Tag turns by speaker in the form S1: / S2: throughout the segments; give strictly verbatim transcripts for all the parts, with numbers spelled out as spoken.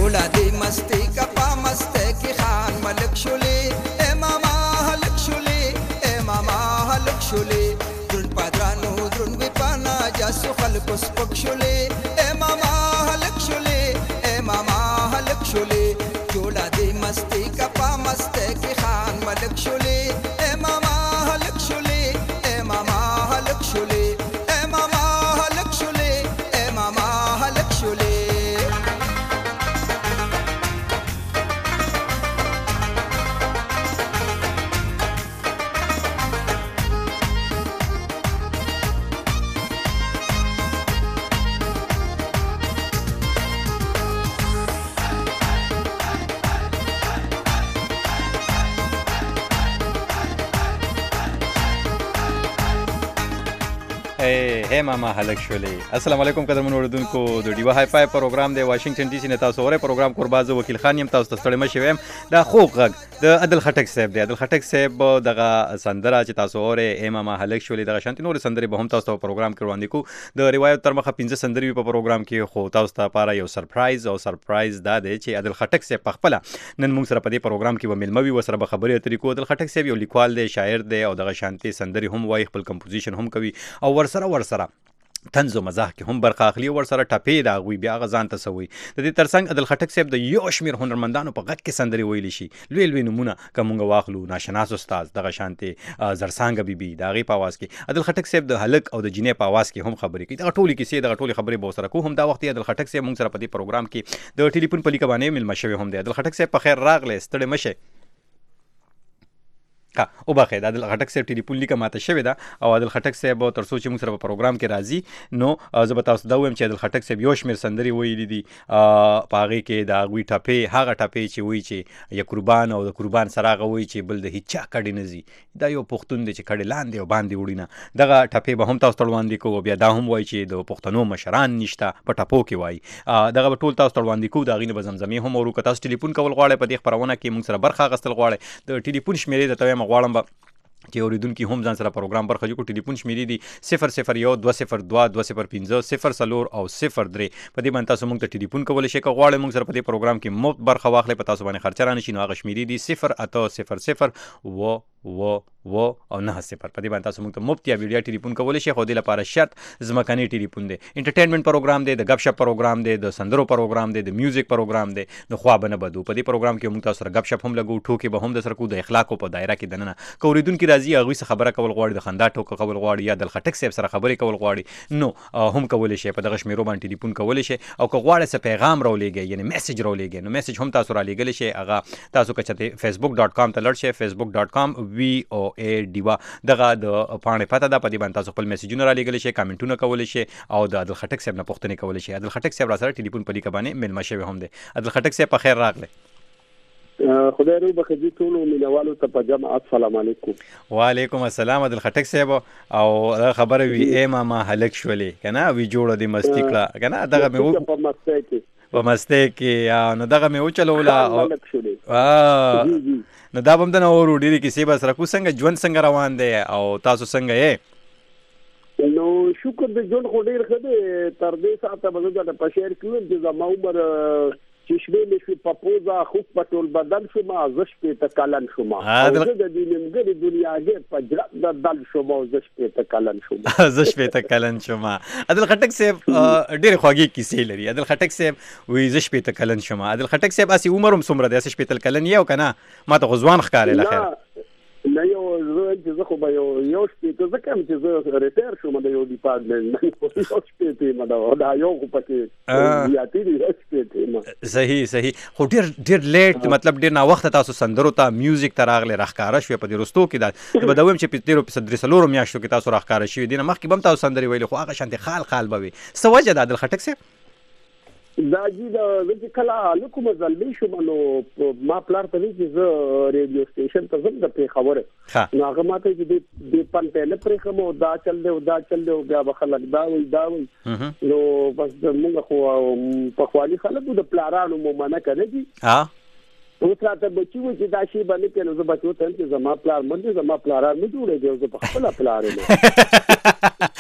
S1: جوړه دی مستی کا پا مسته کې خان ملک شولې اے ماما هلک شولې اے ماما هلک شولې درن پادرانو درن وی پانا جاسو خلکو سپک شولې اے ماما هلک شولې اے ماما هلک شولې جوړه دی مستی کا پا مسته کې خان ملک شولې اے ماما هلک شولې اے ماما هلک شولې اے ماما هلک شولې اے ماما هلک شولې
S2: اے ماما هلک شولې. السلام علیکم قدرمنو اوریدونکو، د ډیوا های فای پروګرام دی واشنگټن ډي سي نه تاسو اورئ. پروګرام قرباز وکیل خان یم، تاسو ته ستړی مه شئ. دا خوږ غږ د عادل خټک صاحب دی. عادل خټک صاحب دغه سندره چې تاسو اورئ اے ماما هلک شولې، دغه شانتي نورې سندرې به هم تاسو ته په پروګرام کې وړاندې کوو. د روایت تر مخه پنځه سندرې وي په پروګرام کې، خو تاسو ته لپاره یو سرپرایز او سرپرایز دا دی چې عادل خټک صاحب پخپله نن موږ سره په دې پروګرام کې به میلمه وي، ورسره به خبرې اترې کوو. عادل خټک صاحب یو لیکوال دی، شاعر دی او دغه شانتي سندرې هم وایي، خپل کمپوزیشن هم کوي او ورسره ورسره طنز و مزاح کې هم برخه اخلي، ورسره ټپې د هغوی بیا هغه ځان ته څه وایي. د دې ترڅنګ عادل خټک صاحب د یو شمېر هنرمندانو په غږ کې سندرې ویلی شي. لوی لوی نومونه که موږ واخلو، ناشناس استاد، دغه شانتې زرسانګه بیبي د هغې په اواز کې، عادل خټک صاحب د هلک او د جینۍ په اواز کې هم خبرې کوي. دغه ټولې کیسې دغه ټولې خبرې به ورسره کوو. هم دا وخت عادل خټک صاحب موږ سره په دې پروګرام کې د ټلیفون په لیکه باندې میلمه شوی هم دی. عادل خټک صاحب په خیر راغلی، ستړی مه شئ. ها او بخیر، د عادل خټک صاحب ټلیفون لیکه ماته شوې ده او عادل خټک صاحب تر څو چې موږ سره په پروګرام کې راځي نو زه به تاسو ته ووایم چې عادل خټک صاحب یو شمېر سندرې ویلي دي په هغې کې د هغوی ټپې، هغه ټپې چې وایي چې یا قربان او د قربان سره هغه وایي چې بل د هېچا کډې نه ځي، دا یو پښتون دی چې کډې لاندې او باندې وړي نه. دغه ټپې به هم تاسو ته وړاندې کوو. بیا دا هم وایي چې د پښتنو مشران نشته، په ټپو کې وایي. دغه به ټول تاسو ته وړاندې کوو. د هغې نه به زمزمې هم ورو. که تاسو ټلیفون کول غواړئ په دې خپرونه کې موږ سره برخه اخیستل غواړئ، د ټلیفون شمېرې درته وایم غواړم به چې اورېدونکي هم ځان سره پروګرام برخه جوړ کړو. ټلیفون شمېرې دي صفر صفر یو دوه صفر دوه دوه صفر پنځه صفر څلور او صفر درې. په دې باندې تاسو موږ ته ټلیفون کولی شئ. که غواړئ موږ سره په دې پروګرام کې مفت برخه واخلئ، په تاسو باندې خرچه رانشي، نو هغه شمېرې دي صفر اته صفر صفر و و و او نه صفر. په دې باندې تاسو موږ ته مفت یا ویډیا ټلیفون کولی شئ، خو دې لپاره شرط ځمکنی ټلیفون دی. انټرټینمنټ پروګرام دی، د گپ شپ پروګرام دی، د سندرو پروګرام دی، د میوزیک پروګرام دی، د خوا به نه بدو. په دې پروګرام کې موږ تاسو سره گپ شپ هم لګو، ټوکې به هم در سره کوو، د اخلاقو په دایره کې دننه. که اورېدونکي راځي هغوی څه خبره کول غواړي، د خندا ټوکه کول غواړي یا عادل خټک صاحب سره خبرې کول غواړي، نو هم کولی شئ. په دغه شمېرو باندې ټلیفون کولی شئ. او که غواړئ څه پیغام راولېږئ، یعنې میسج راولېږئ، نو میسج هم تاسو رالیږلی شئ. هغه تاسو که چېرته فیسبوک ډاټ کام ته لړ شئ، فیسبوک ډاټ کام وي او اے ډیوا دغه د پاڼې پته ده. په دې باندې تاسو خپل میسجونه رالیږلی شئ، کامنټونه کولی شئ او د عادل خټک صاحب نه پوښتنې کولی شئ. عادل خټک صاحب را سره ټلیفون په لیکه باندې میلمه شوی هم دی. عادل خټک صاحب په خیر راغلی.
S3: خدای رو بخیر ټولو مینوالو ته په جمع السلام علیکم.
S2: وعلیکم السلام عادل خټک صاحب. او دا خبره وي اے ماما هلک شولې که نه، وي جوړه دې مستی کړه که نه، دغه مې
S3: په مستی کې
S2: په مستی کې نو دغه مې وچلوله. نو دا به هم دنه اورو، ډېرې کیسې به سره کوو. څنګه ژوند څنګه روان دی او تاسو څنګه یې؟
S3: نو شکر د ژوند خو ډېر ښه دی. تر دې ساعته به زه درته په شعر کې ویم چې زما عمر چې شوې مې شوې په پوزه خوب په ټول بدن شوم، زه شپېته کلن شوم. زه د دې نیمګړې دنیاګۍ په جرأت بدل شوم او زه شپېته کلن شوم.
S2: زه شپېته کلن شوم. عادل خټک صاحب ډېرې خوږې کیسې لري. عادل خټک صاحب وایي زه شپېته کلن شوم. عادل خټک صاحب هسې عمر هم څومره دی؟ هسې شپېته کلن یې او که نه؟ ما ته خو ځوان ښکارې له خیره.
S3: نه یو زه چې زه خو به یو یو شپېته زه کوم چې زه ریټایر شوم د یو ډیپارټمنټ، یو شپېته یم دا یو خو پکې زیاتې دي، یو شپېته یم.
S2: صحیح صحیح. خو ډېر ډېر لیټ مطلب ډېر ناوخته تاسو سندرو ته میوزیک ته راغلی، راښکاره شوې په دې وروستو کې. دا به دا ویم چې په تېرو درې څلورو میاشتو کې تاسو راښکاره شوي، دې نه مخکې به هم تاسو سندرې ویلې، خو هغه شانتې خال خال به وي. څه وجه ده عادل خټک صاحب؟
S3: دا جی دا زه چې کله هلک وم زلمی شوم نو ما پلار ته وایي چې زه ریډیو سټیشن ته ځم د پېښور، نو هغه ما ته چې دې پن ته نه پرېښم او دا چل دی او دا چل دی او بیا به خلک دا وایي دا وایي. نو بس موږ خو پخواني خلک وو، د پلارانو مو منع که نه دي. اوس راته بچي وایي چې دا شی به نه کوې، نو زه بچو ته یم چې زما پلار مړ دی، زما پلاران نه جوړېږي او زه په خپله پلار یم.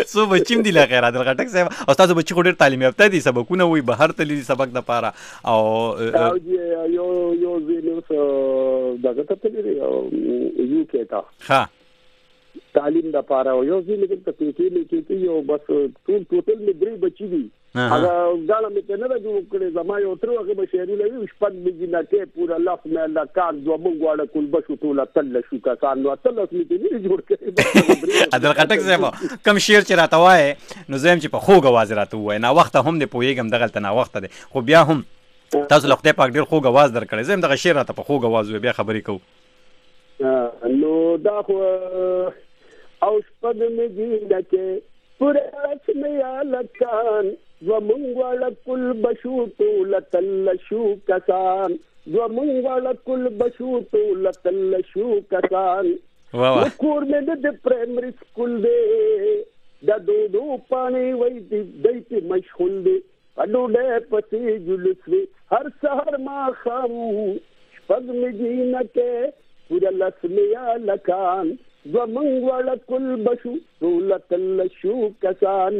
S2: سو بچیم دی لا خیر عادل خټک صاحب او تاسو بچی خو ډیر تعلیم یافته دي سبقونه وي بهر تللی سبق د پاره او
S3: یو یو زینوس دغه ته تللی یو کې تا
S2: ها
S3: تعلیم د پاره یو زینوس ته کې کې یو بس ټول ټوټل می درې بچی دي هغه ځاله مې ته نه جوړ کړې زما یو تر هغه بشری لوي شپږ میږي نه کې پورا لاس مې الله کار دوه مونږ واړه کول بشو ټول تل شو کا سان نو تل مې ته نه جوړ کړې
S2: عادل خټک صاحب کم شعر چې راته وای نو زم چې په خوګ आवाज راته وای نه وخت هم نه پويګم دغه ته نه وخت ده خو بیا هم تاسو له خدای پاک ډیر خوګ आवाज درکړې زم دغه شعر راته په خوګ आवाज وای بیا خبرې
S3: کو نو دا خو او شپږ میږي نه کې پورا اسمه لکان ومنغواړه کل بشو ټول تل شو کسان ومنغواړه کل بشو ټول تل شو کسان کور مې د پرایمري سکول دی د دودو پانی وای دی دایته مشغول دی اډوډه پتی جلوس وی هر سحر ما خام شپږ مې نه کې پورا لسمیا لکان ومنغواړه کل بشو ټول تل شو کسان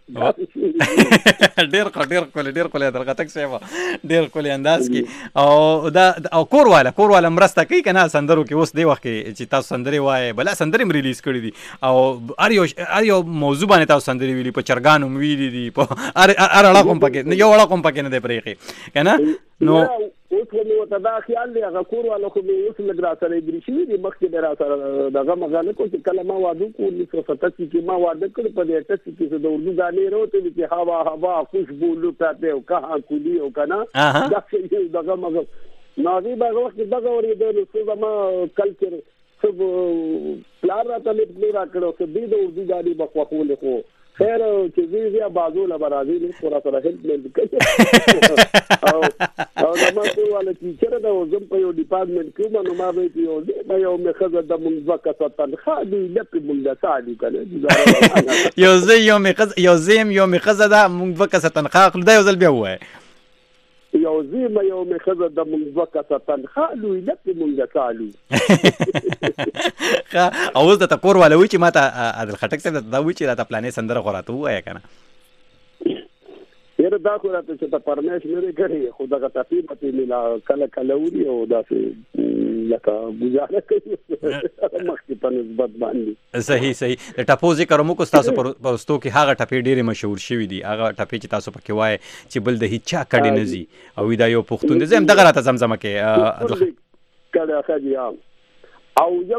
S2: ډیر کو ډیر کول ډیر کول عادل خټک صاحب ډیر کول انداز کی او دا او کور والا کور والا مرسته کوي کنه سندرو کې اوس دی وخت کې چې تاسو سندري وای بلا سندري ریلیز کړی دي او اریو اریو موضوع باندې تاسو سندري ویلي په چرګانو ویلي دي په ار ار اړه کوم پکې یو اړه کوم پکې نه دی پرېخي کنه نو
S3: اوس نو ته دا خیال دی هغه کور والا خو به اوس لګرا سره ګریشي دي مخکې به را سره دغه مغانه کو چې کله ما واده کو انیس سو ستاسی کې ما واده کړ په دې ټسی کې د اردو غانې وروته چې هوا هوا خوشبو لوټاته او کها کولی او کنه دا چې دغه مغ ناوی به وخت دغه ورې د نو ما کلچر سب پلان را ته لیکل را کړو چې دې د اردو غانې بخوا خو خو خیر چې زیږه بازو لا برازي نه پورا سره هیلپ مې کوي او او دا ما ټول ولا چې چیرې دا زم په یو ډپارټمنټ کې نو ما به یو دې یو مې خزه د مونږ وکړه تنخواه دې لکه مونږه ساعدي کنه
S2: یو زه یو مې خزه یو زم یو مې خزه دا مونږ وکړه تنخواه خل دا یو ځل بیا وای
S3: یو زم یو مې خزه د مونږ وکړه تنخواه لوي لکه مونږه ساعدي
S2: خا اوس د تکور والا وی چې ماته عادل خټک صاحب دا وی چې راته پلانې سندره خوراته وای کنه
S3: یره دا خو راته چې په پرمیش مې کړی خو دا ته پیپتی ملا کله کله وری او دا لکه گزاره کوي مخکې په نسبت باندې
S2: صحیح صحیح د ټاپو ذکر مو کو تاسو پرستو کې هغه ټاپې ډېرې مشهور شوي دي هغه ټاپې چې تاسو پکې وای چې بل د هیڅ چا کډې نه زی او دا یو پښتون دي زم دغه راته زمزمه کې
S3: کله خاجي او یا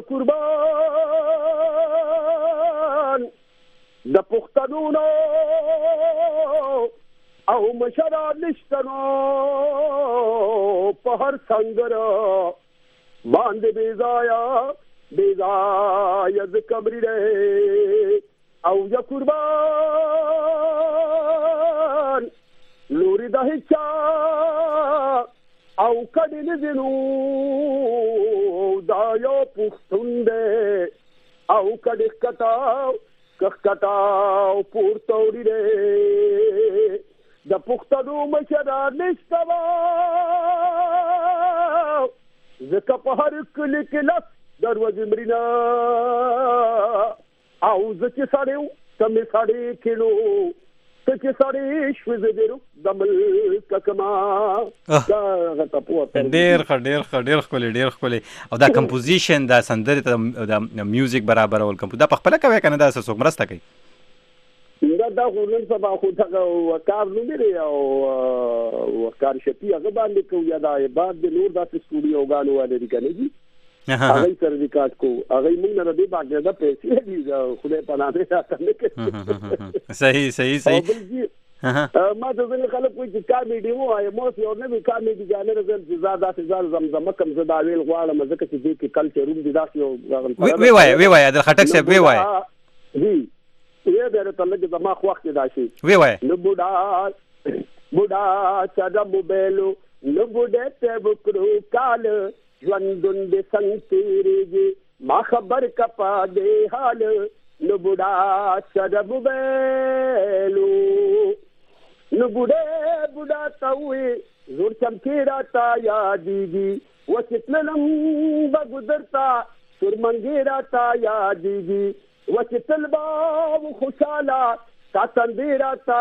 S3: قربان د پښتنونو او مشران نشتنو په هر څنګه باندې بیزایا بیزایا ز کمرې او یا قربان لوري د هچا او کډې نزنو دا یو پښتون دې او کډې کټاو کټاو پورتوري دې د پښتنو مشران نشته زکه په هر کلی کې لاس دروازې مرینا او زکه سړیو تمه سړی کینو ته سړی شوز دیرو دمل ککما دا غته پوهه
S2: ډیر ډیر ډیر خولي ډیر خولي او دا کمپوزیشن دا سندره دا میوزیک برابر ول کمپو دا په خپل کوي کنه دا څه مرسته کوي
S3: دا دا خو نن سبا خو دا وکړ نو لري او وکړ شپې هغه باندې کو یا دا بعد د نور د سټوډیو غانو ولري کنه جی هغه سرټیفیکټ کو هغه موږ نه دې باندې دا پیسې دي خو دې پناه دې راځي
S2: صحیح صحیح صحیح
S3: ما ته ځل خلک کوئی چې کامیډي وو آی مو یو نه وی کامیډي جانر زم زیاده زیاده زمزمه کم زدا ویل غواړم ځکه چې دې کې کلچر روم دي دا یو
S2: وی وای وی وای د خټک صاحب وی وای
S3: جی یې به ته لګي د ما خو وخت دا شي
S2: وی وای
S3: نو بوډا بوډا چا د موبایلو نو بوډه ته وکړو کال ژوندون دې څنګه تیریږي ما خبر کپا دې حال نو بوډا چا د موبایلو نو بوډه بوډا تاوي زور چمکی راتا یادېږي وچتلم بګذرتا سرمنګي راتا یادېږي وچ تلبا خوشاله تا تندیرا تا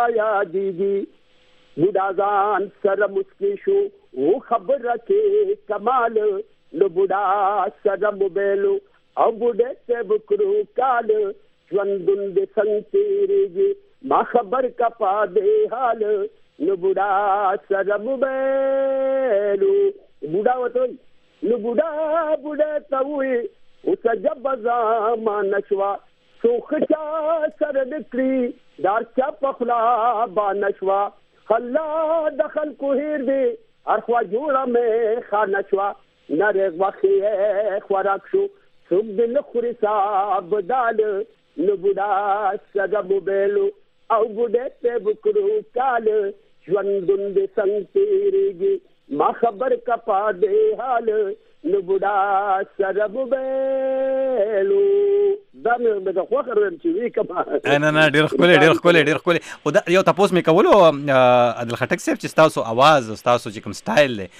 S3: یادیږي بوډا ځان سره مسکی شو او خبره کې کمال نو بوډا سره موبایلو او بوډه ته وکړو کال ژوندون دې څنګه تیریږي ما خبر کا پاده حال نو بوډا سره موبایلو بوډا وته نو بوډا بوډا ته وي او سجب زمان نشوا سوخچا سره نکړي دار چا پخلا با نشوا خلا دخل کو هیر دی ارخوا جوړه مې خانشوا نرغ وخی خوراک شو څوک دل خوري صاحب دال نو بوډا سره موبایلو او بوډه ته وکړو کال ژوندون دې څنګه تیریږي ما خبر کا پاده حال نو بوډا سره موبایلو دا مې د خوخر چې وی کما
S2: نه نه ډېر ښکلی ډېر ښکلی ډېر ښکلی خو دا یو تاسو مې کولو عادل خټک صاحب چې تاسو आवाज تاسو چې کوم سټایل دی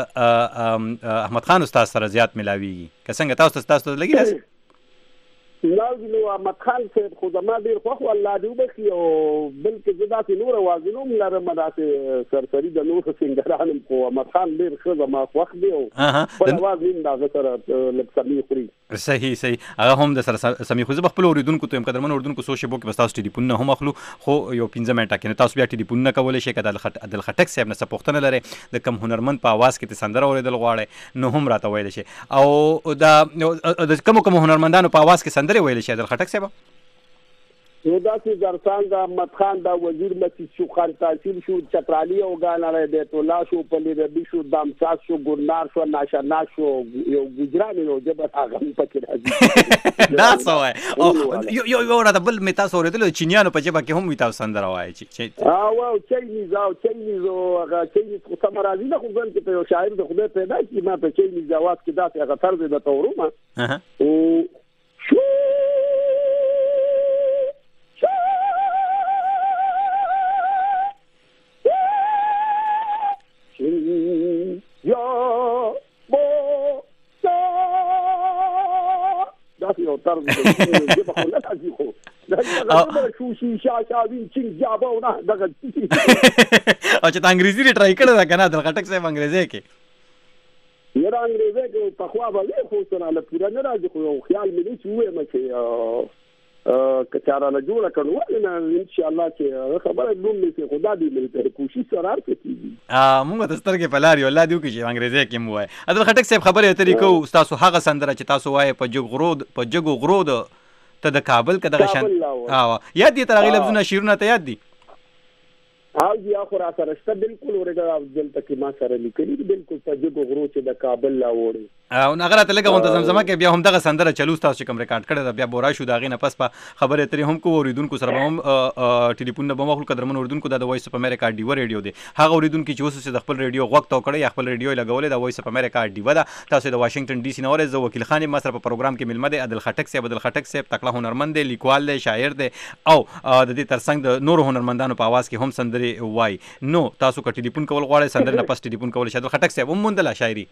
S2: د احمد خان استاد سره زیات ملاویږي که څنګه تاسو تاسو لګی راځي
S3: نو احمد خان صاحب خو زما ډېر خوښ الله دې وبخي او بلکې زه داسې نور اوازونه هم لرم داسې سرسري د نورو سینګرانو خو احمد خان ډېر ښه زما خوښ دی او خپل اواز هم د هغه سره لږ سمې خوري
S2: صحیح صحیح هغه هم د سره سمې خو زه به خپل اوریدونکو ته یم قدرمن اوریدونکو سوچ بو کې بس تاسو ټلیفون هم اخلو خو یو پنځه منټه کې تاسو بیا ټلیفون نه کولی شئ که د عادل خټک صاحب نه څه پوښتنه لرئ د کوم هنرمند په اواز کې ته سندره اورېدل غواړئ نو هم راته ویلی شئ او د کومو کومو هنرمندانو په اواز کې سندرې ویلی شئ عادل خټک صاحب
S3: نو داسې زرسان د احمد خان دا وزیر مسجد شو خان تحصیل شو چترالی او ګانا بیت الله شو پلی ربی شو دامساز شو ګورنار شو ناشنا شو یو ګجرانی نو جبه هغه پکې راځي
S2: دا څه وای یو یو راته بل مې تاسو اورېدل چینیانو په جبه کې هم وي تاسو سندره وایي چې
S3: ها واو چینیز او چینیز او هغه چینیز خو سم راځي نه خو ځل کې په یو شاعر د خدای پیدا کړي ما په چینیز आवाज کې داسې هغه طرز د تورومه او شو یا مو تا داسې یو طرز دی په خو نه راځي خو دا شو شي شا شا وین چین جابو نه دغه
S2: او چې انګریزي لري ټرای کړی دا کنه د خټک صاحب انګریزي کې
S3: یاره انګریزي کې په خوا باندې خو سره له پورا نه راځي خو خیال مې چې وې مچې کچاره له جوړه کړو نه ان شاء الله چې خبره دوم نه خدا دې مې ته کوشش سره کوي
S2: ا موږ د سترګې په لار یو الله دې وکړي انګریزي کې مو وای عادل خټک صاحب خبره طریقو تاسو هغه سندره چې تاسو وای په جګ غرود په جګو غرود ته د کابل کې دغه شان ها یاد دي تر هغه لفظونه شیرونه ته یاد دي
S3: ها بیا خو را سره شته بالکل ورګه دلته کې ما سره لیکلي بالکل په جګو غرو چې د کابل لا وړي
S2: او هغه راته لګه منتظم زما کې بیا هم دغه سندره چلو تاسو کوم ریکارډ کړی دا بیا بورا شو دا غي نه پس په خبره ترې هم کو اوریدونکو سره هم ټلیفون نه بمخل قدرمن اوریدونکو د وایس اف امریکا ډیو ریډیو دی هغه اوریدونکو چې اوس د خپل ریډیو غوښ تو کړی خپل ریډیو لګولې د وایس اف امریکا ډیو دا تاسو د واشنگټن ډي سي نور زو وکیل خان مصر په پروګرام کې ملمه دی عادل خټک صاحب عادل خټک صاحب تکړه هنرمند دی لیکوال دی شاعر دی او د دې ترڅنګ د نور هنرمندانو په आवाज کې هم سندري وای نو تاسو که ټلیفون کول غواړئ سندره نه پس ټلیفون کول شي عادل خټک صاحب هم مونډه شاعري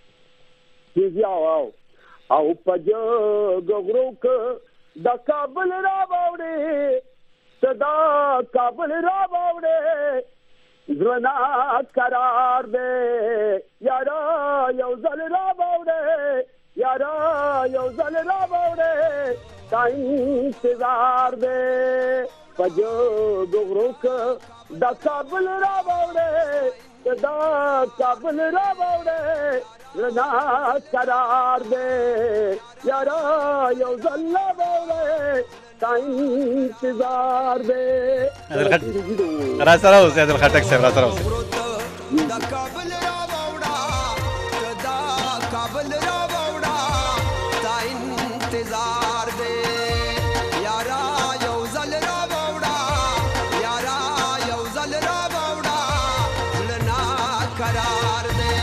S3: او او پجو غرو ک د کابل را باوړې صدا کابل را باوړې زرنا قرار دې یارا یو ځل را باوړې یارا یو ځل را باوړې تا انتظار دې پجو غرو ک د کابل را باوړې صدا کابل را باوړې رنا قرار دے یارا یو زلہ بولے تا انتظار دے
S2: را سره اوسه عادل خټک صاحب را سره اوسه
S1: دا کابل را باوړه دا کابل را باوړه تا انتظار دے یارا یو زل را باوړه یارا یو زل را باوړه لنا قرار دے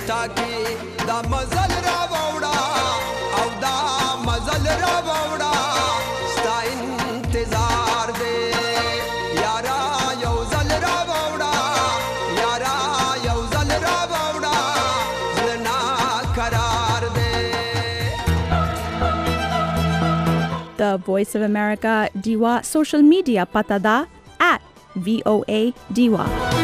S1: ټاکي دا مزل را ووړه او دا مزل را ووړه ستا انتظار دی یارا یو ځل را ووړه یارا یو ځل را ووړه زړه ناقرار دی.
S4: The Voice of America Diwa social media pata da at V O A Diwa.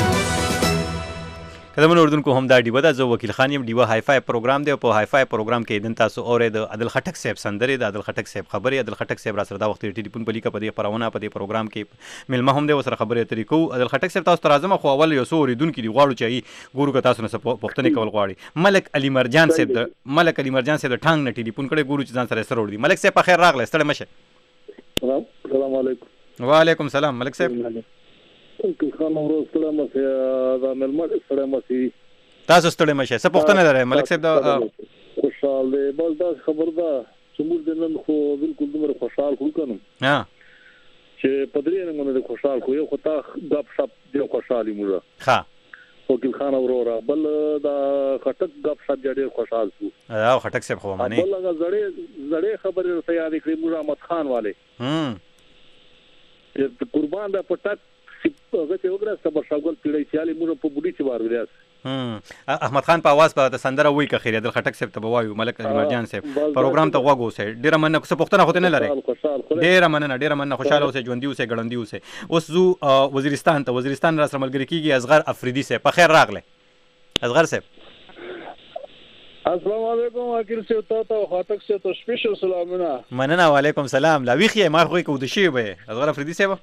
S2: کله اردن کو هم دا ډیوه دا زه وکیل خان یم. ډیوه های فای پروګرام دی. په های فای پروګرام کې دن تاسو اورید عادل خټک صاحب سندرې د عادل خټک صاحب خبرې. عادل خټک صاحب را سره دا وخت ټلیفون په لیکه په دې پرونه په دې پروګرام کې ملما هم دی وسره خبرې اترې کوو. عادل خټک صاحب تاسو ترازمه خو اول یو څو اوریدونکو دی غواړو چې ګورو که تاسو نه پوښتنې کول غواړي. ملک علي مرجان صاحب د ملک علي مرجان صاحب د ټانګ نه ټلیفون کړی ګورو چې ځان سره سره وړي. ملک صاحب په خیر راغلی ستړی مشه.
S3: السلام علیکم.
S2: وعلیکم السلام ملک صاحب.
S3: خان ورو سلام مشه دا ململ سلام مشه
S2: تاسو ستړی مشه. څه پوښتنه لرئ ملک صاحب؟ دا
S3: خوشحال دی بس دا خبر ده چې موږ د نن خو بالکل دومره خوشحال خو کنم
S2: ها
S3: چې پدری نه مونږ د خوشحال خو یو خو تا غپ شپ دی خوشحالي موږ
S2: ها
S3: وکیل خان اورورا بل دا خټک غپ شپ ډېر خوشحال شو.
S2: او خټک صاحب خو مانی
S3: بل هغه زړې زړې خبرې ورته یاد کړې موږ احمد خان والے
S2: هم
S3: چې قربان دا پټک هغه ته وګړه صبر شاګل پیړې چالي موږ په بډی چې بار ویاس
S2: هم احمد خان په आवाज په سندره وای که خیر عادل خټک صاحب ته بوایو ملک علي مرجان صاحب پروګرام ته غوږ اوسه. ډیره مننه. څه پوښتنه هوته نه لري؟ ډیره مننه ډیره مننه. خوشاله اوسه ژوندۍ اوسه ګړندۍ اوسه. اوس زو وزیرستان ته وزیرستان را سره ملګری کیږي اصغر افریدي صاحب. په خیر راغله اصغر صاحب.
S3: السلام علیکم وکیل صاحب ته ته خاطک صاحب ته سپیشل سلامونه.
S2: مننه. وعلیکم سلام. لا ویخه ما خو کو د شی به اصغر افریدي صاحب.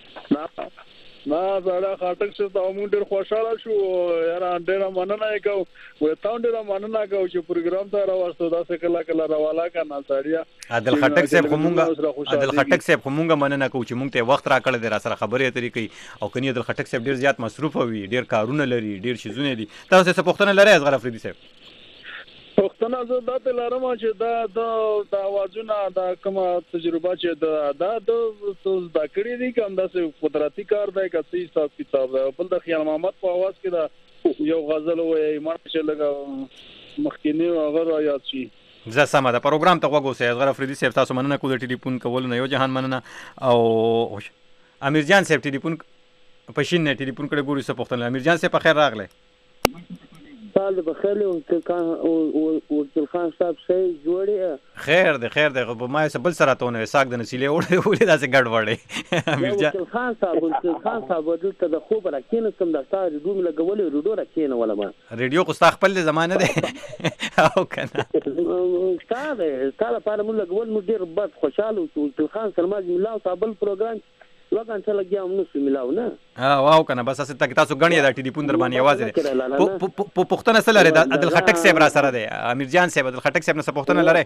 S3: نه زړه خاطک صاحب ته مونږ ډېر خوشاله شو یاره ډېر مننه کوو و ته ډېر مننه کوو چې پروګرام ته راوستو دا څه کله کله راواله کنه سړیا
S2: عادل خټک صاحب خو مونږ عادل خټک صاحب خو مونږ مننه کوو چې مونږ ته وخت راکړل دی را سره خبرې اترې کوي او کني عادل خټک صاحب ډېر زیات مصروف وي ډېر کارونه لري ډېر شیزونه دي. تاسو څه پوښتنه لرئ اصغر افریدي صاحب؟
S3: پښتنه زه دا ته لرم چې دا د د اوازونه دا کومه تجربه چې دا دا د دا کړی دي کوم داسې قدرتي کار دی که څه حساب کتاب دی. بل د خیال محمد په आवाज کې دا یو غزل وایي ما چې لګا مخکینی هغه یاد شي.
S2: زه سمه ده پروګرام ته غوږ اوسئ. اصغر افریدي صاحب تاسو مننه کوو د ټلیفون کولو نه. یو جهان مننه. او امیر جان صاحب ټلیفون پښین نه ټلیفون کړی ګورو څه پوښتنه. امیر جان صاحب په خیر راغلی.
S5: سال بخیر او وکیل خان صاحب صحیح جوړی
S2: خیر دی خیر دی. په ما څه بل سره ته ونه ساګ د نسیلې وړې ولې داسې ګډ وړې امیر جان
S5: وکیل خان صاحب وکیل خان صاحب دلته د خوب راکینه کوم د تاسو ریډیو مې لګولې ریډیو راکینه ولا ما
S2: ریډیو خو ستا خپل زمانه ده او کنه
S5: استاد استاد لپاره موږ لګول نو ډیر بد خوشاله او وکیل خان سلمان ملاو صاحب پروګرام لګان څه لګیا موږ نو ملاو نه
S2: ها واو کنه بس اسه تک تاسو غنی دا ټلیفون در باندې आवाज ده په پښتنه سره لري د عادل خټک صاحب را سره ده امیر جان صاحب عادل خټک صاحب نه څه پښتنه لري؟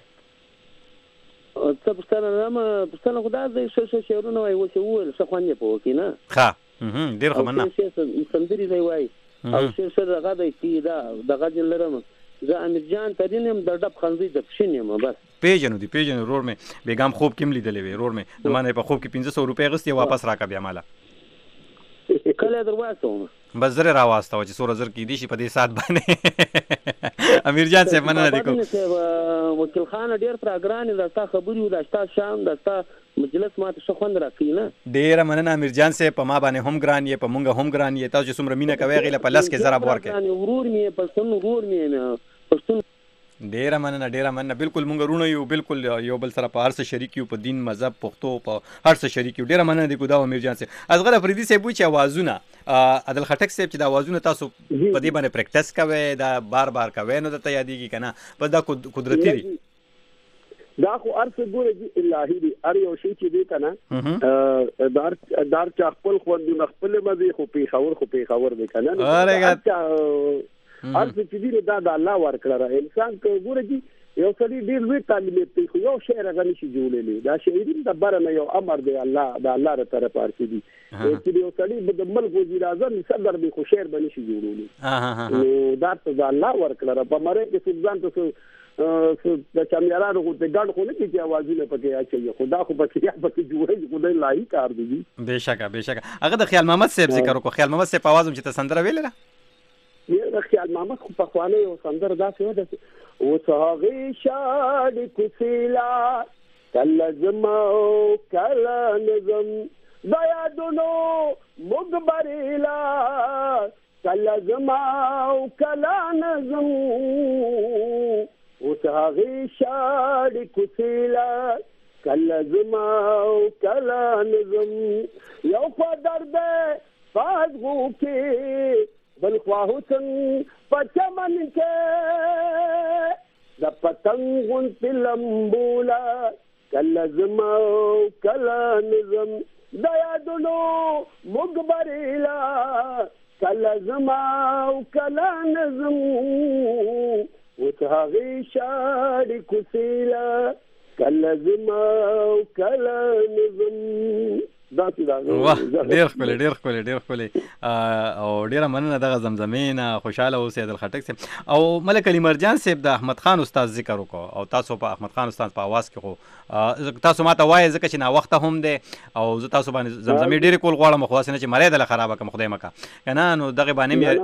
S5: څه پښتنه نه پښتنه خدای دې څه څه شعرونه وایي چې وول څه خوانې په وکی نه
S2: ها ډیر خو مننه.
S5: سندري دی وایي او څه څه دغه دی چې دا دغه جن لرم زه امیر جان ترين هم د ډب خنزي د پښینم بس
S2: پیجنو دی پیجنو رور مې بیګام خوب کې ملیدلې وی رور مې زمانه په خوب کې پنځه سوه روپۍ غستې واپس راکا بیا مالا
S5: کله دروازه
S2: بس زره راواسته چې سوره زر کې دي شي په دې سات باندې امیر جان صاحب مننه دی کو
S5: وکیل خان ډیر پروګرام دا تا خبري دا تا شام دا تا مجلس ماته څه خوند راکې نه
S2: ډیر مننه امیر جان صاحب په ما باندې هم ګران یې په مونږ هم ګران یې تاسو چې څومره مینه کوي غیله په لاس کې زرا بور کې
S5: ورور مې پښتون ورور مې پښتون
S2: ډیره مننه ډیره مننه. بالکل مونږ رونه یو بالکل یو بل سره په هر څه شریک یو په دین مذهب پښتو په هر څه شریک یو. ډیره مننه دی کو دا امیر جان صاحب. اصغر افریدي صاحب چې اوازونه عادل خټک صاحب چې دا اوازونه تاسو په دې باندې پریکټس کوي دا بار بار کوي نو ته یادېږي کنه په دا قدرتي دی
S3: دا خو ارڅ ګوره جی الهي دی ار یو شی چې دی کنه دار دار چا خپل خو د خپل مزي خو په خبر خو په خبر دی کنه
S2: ارګه
S3: ارڅ چې دی دا د الله ورکړه انسان ته ګوره جی یو سړي ډیر لوی تعلیم دی خو یو شعر غني شي جوړلې دا شعر د برنه یو امر دی الله د الله تر طرفه ارسي دي چې یو سړي د ملک وزیر اعظم صدر دی خو شعر بني شي جوړولې نو دا ته د الله ورکړه په مره کې ځان ته د چامیرانو کو ته ګډ خو نه کیږي اوازونه پکې اچي خدا خو پکې پکې جوړي خدای لای کار دی
S2: بهشکه بهشکه. هغه د خیال محمد صاحب ذکر کو خیال محمد صاحب आवाज هم چې ته سندره ویل
S3: یو خیال محمد خو په خوانه یو سندر داسې و د اوس هغه شاد کوسیلا کله زما کله نظم دا یادونو مغبریلا کله زما کله نظم اوس هغه شاد کوسیلا کله زما کله نظم یو په درد فازغو کې بل خواهو څنګه پچمن کې د پتنګ غونډې لمبولا کله زما کله نظم د یادونو مغبریلا کله زما کله نظم اوس هغه شاړې کوسیلا کله زما کله نظم.
S2: واه ډیر ښکلی ډیر ښکلی ډیر ښکلی او ډیره مننه دغه زمزمې نه خوشحاله اوسئ عادل خټک صاحب. او ملک علي مرجان صاحب د احمد خان استاد ذکر وکړو او تاسو په احمد خان استاد په اواز کې خو تاسو ماته وایئ ځکه چې ناوخته هم دی او زه تاسو باندې زمزمې ډېرې کول غواړم خو هسې نه چې مرۍ دله خرابه کړم خدای مکه که نه نو دغې باندې مې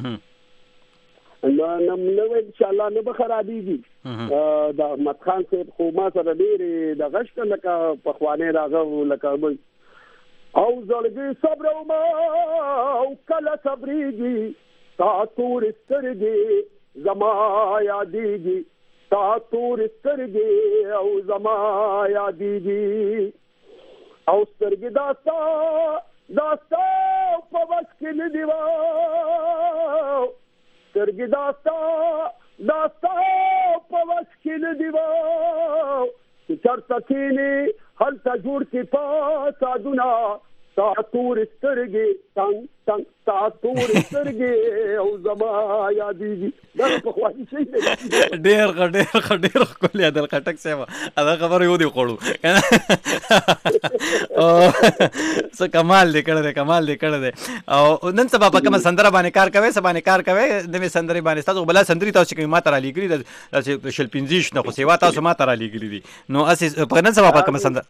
S3: نو انشاءالله نه به خرابېږي. د احمد خان صاحب خو ما سره ډېرې دغه شته لکه پخوانی راغه لکه او زړګي صبر او ما او کله صبرېږي تا تور سترګې زما یادېږي تا تور سترګې او زما یادېږي او سترګې دا ستا دا ستا په وس کې نه دي سترګې دا ستا دا ستا په وس کې نه دي چې چرته کښېنې هلته جوړ کې فسادونه تا تور سترګې تنګ تنګ تا تور سترګې او زما یادېږي دا پخواني شی دی.
S2: ډېر ښه ډېر ښه ډېر ښکلی عادل خټک صاحب دا خبره یو دې خوړو څه کمال دې کړی دی کمال دې کړی دی. او نن سبا په کومه سندره باندې کار کوئ څه باندې کار کوئ نوې سندرې باندې ستاسو بله سندرې تاسو چې کومې ما ته رالیږلي داسې شل پنځه ویشت نه خو سیوا تاسو ما ته رالیږلي دي نو هسې په نن سبا په کومه سندره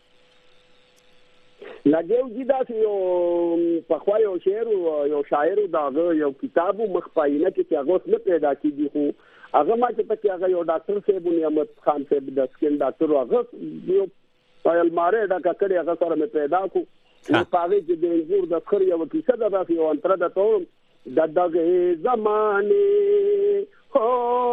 S3: لګیو جی داسې یو پخوا یو شعر یو شاعر د هغه یو کتاب مخ په آینه کې چې هغه اوس نه پیدا کېږي خو هغه ما چې پکې هغه یو ډاکټر صاحب نعمت خان صاحب د سکن ډاکټر هغه یو په الماره ډکه کړې هغه سره مې پیدا کړو نو په هغې کې د انګور د خر یوه کیسه ده داسې یو انتره ده ته وایم د دغې زمانې هو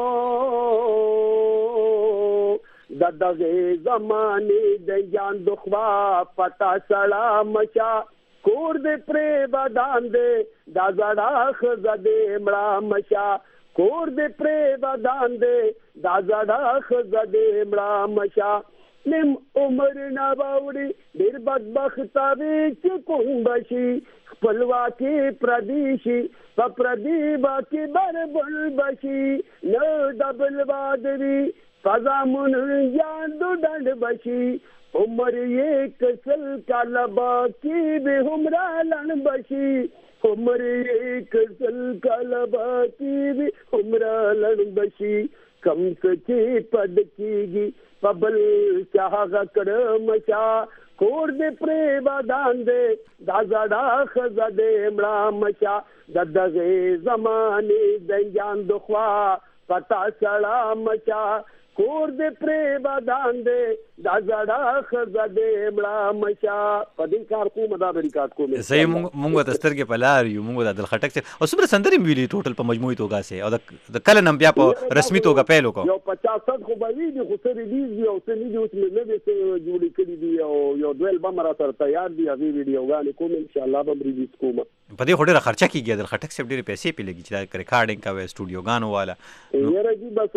S3: د دغې زمانې د جان دخوا پتا سړه مچا کور دې پرې بدان دې دا زړه ښځه دې مړه مچا کور دې پرې بدان دې دا زړه ښځه دې مړه مچا نیم عمر نه باوړي ډېر بدبخته وي چې کوم بشي خپلواکي پردي شي په پردي با کې بربل بشي نه ډبل باد وي فضامون یاندو ډنډ بشي عمر یې کسل کاله باقي به همرا لړ بشي عمر یې کسل کاله باقي به همرا لړ بشي کم سچې پد کېږي په بل چا هغه کړه مچا کور دې پرې بدان دې دا زړه ښځه دې مړه مچا د دغې زمانې د جان دخوا پتا سړه مچا کور دې پرې بدان دې دا زړه ښځه دې مړه مچا په دې کار کوم دا به ریکارډ کوم
S2: صحیح مونږ د سترګې په لار یو مونږ د عادل خټک صاحب او څومره سندرې مې ویلي ټوټل په مجموعي توګه سه او د کله نم بیا په رسمي توګه پیل وکړو
S3: یو پچاس سد خو به وي دي خو څه ریلیز دي او څه نه دي اوس مې نوې څه جوړې کړي دي او یو دوه البم را سره تیار دي هغې ویډیوګانې کوم انشاءالله به ریلیز کوم.
S2: په دې خو ډېره خرچه کېږي عادل خټک صاحب ډېرې پیسې پې لګي چې دا ریکارډینګ کوئ سټوډیوګانو والا
S3: یاره جي بس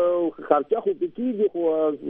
S3: خرچه خو پې کېږي خو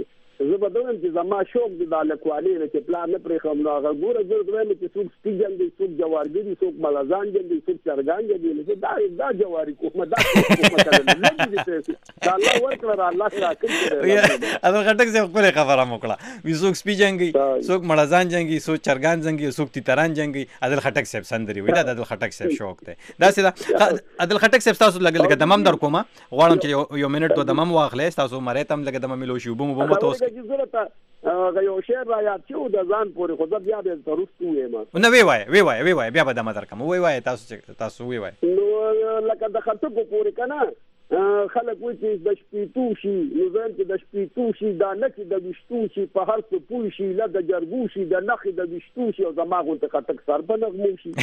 S3: زه به دویم چې زما شوق دی دا لیکوالي نه چې پلار نه پرېښم نو هغه ګوره زه دویم چې څوک سپي جنګي څوک جوارګري څوک ملازان جنګي څوک چرګان جنګي نو دا دا جواري کومه دا کومه لګي دي پیسې دا الله ورکړه الله راکړي
S2: عادل خټک صاحب ښکلې خبره مو کړه وي څوک سپي جنګي څوک ملازان جنګي څوک چرګان جنګي څوک تیتران جنګي عادل خټک صاحب سندري وي دا د عادل خټک صاحب شوق دی داسې دا عادل خټک صاحب تاسو لګ لګ دمم در کومه غواړم چې یو منټ تو دمم واخلې تاسو مری تم لګ دمم ملو شي وبم وبم تاسو
S3: دا چې زړه ته هغه یو شعر را یاد شو د ځان پورې خو زه بیا به ترستو یم
S2: نه وی وای وی وای وی وای بیا به د مدر کوم وی وای تاسو تاسو وی وای
S3: نو لکه د خطو پورې کنه خلک وایي چې د شپېتو شي نو ځان چې د شپېتو شي دا نه چې د ویشتو شي په هر څه پوه شي له د جرګو شي د نخې د ویشتو شي او زما غونته خټک سر په نغمو شي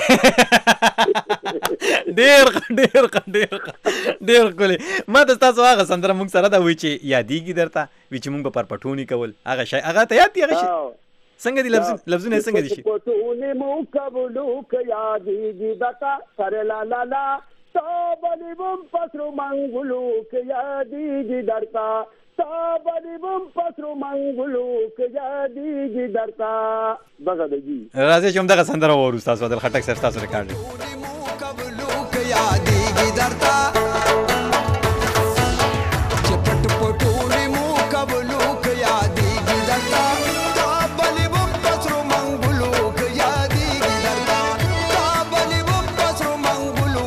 S2: ډېر ډېر ډېر ډېر ښکلې ما ته ستاسو هغه سندره موږ سره دا وایي چې یادېږي درته وایي چې موږ به پرپټوني کول هغه شی هغه ته یاد دي هغه شی څنګه دي لفظ لفظونه څنګه دي شي
S3: پټونی مو کولو ک یادېږي درته سره لا لا لا تابلی بم پسرو منگلو که یادیگی درتا تابلی بم پسرو منگلو که یادیگی درتا بغا دگی
S2: راځي چې هم دغه سندره وورو تاسو عادل خټک صاحب تاسو ریکارډ
S1: مو کولو که یادیگی درتا چې پټ پټونی مو کولو که یادیگی درتا تابلی بم پسرو منگلو که یادیگی درتا تابلی بم پسرو منگلو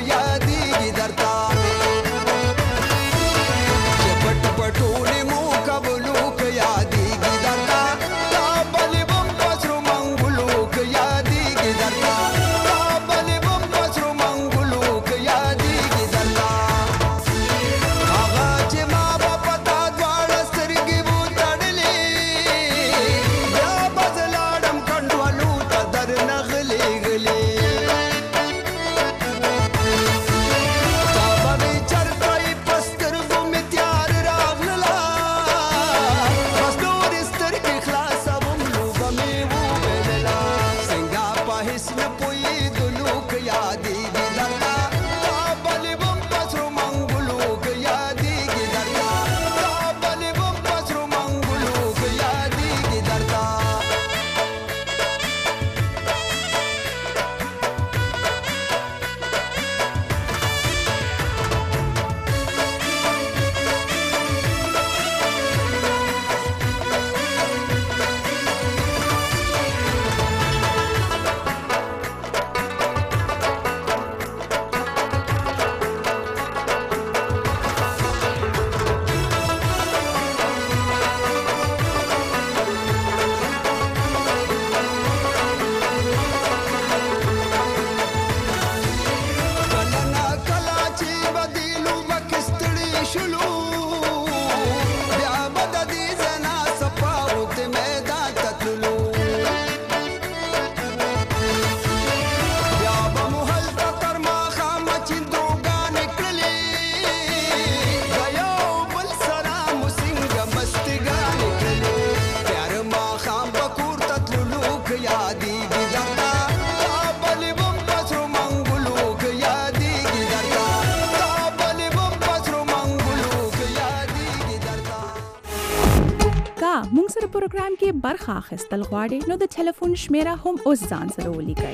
S4: مونږ سره پروګرام کې برخه اخیستل غواړئ نو د ټلیفون شمیره هم اوس ځان سره ولیکئ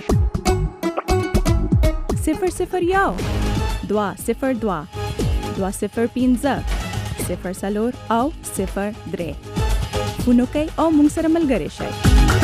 S4: صفر صفر یو دوه صفر دوه دوه صفر پنځه صفر څلور او صفر درې فون وکړئ او مونږ سره ملګري شئ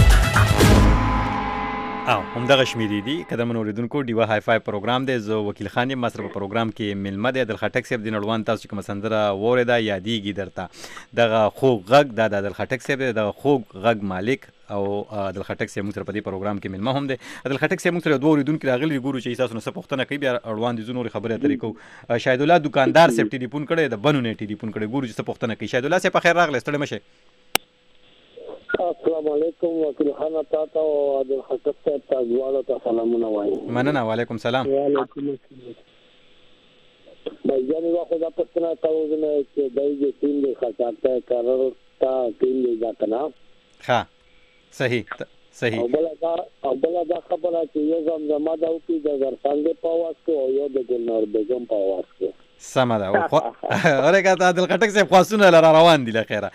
S2: او همدغه شمیرې دي قدرمن اوریدونکو ډیوا های فای پروګرام دی زه وکیل خان یم ما سره په پروګرام کې میلمه دی عادل خټک صاحب د نړوان تاسو چې کومه سندره واورېده یادېږي درته دغه خوږ غږ دا د عادل خټک صاحب دی دغه خوږ غږ مالک او عادل خټک صاحب موږ سره په دې پروګرام کې میلمه هم دی عادل خټک صاحب موږ سره دوه اوریدونکي راغلي ګورو چې تاسو نه څه پوښتنه کوي بیا اړوان دي زه نورې خبرې اترې کوو شاهد الله دکاندار صاحب ټلیفون کړی د بنو نه ټلیفون کړی ګورو چې څه پوښتنه کوي شاهد الله صاحب په خیر راغلی ستړی مه شئ
S5: السلام علیکم وکیل خان تاسو او عادل خټک صاحب تاسو ته سلامونه وایم
S2: مننه وعلیکم سلام
S5: وعلیکم السلام بایجانی واخو دا پښتنه تاسو نه چې دایږي تیم دی خاطر قرار تا تیم دی دا کنه
S2: ها صحیح صحیح
S5: او بل دا او بل دا خبره چې یو زم زما دا او کې د ورڅنګ په واس کو او یو د ګلنار بیگم په واس کو
S2: سمه ده اورګه د عادل خټک صاحب خاصونه لاره روان دي لخيره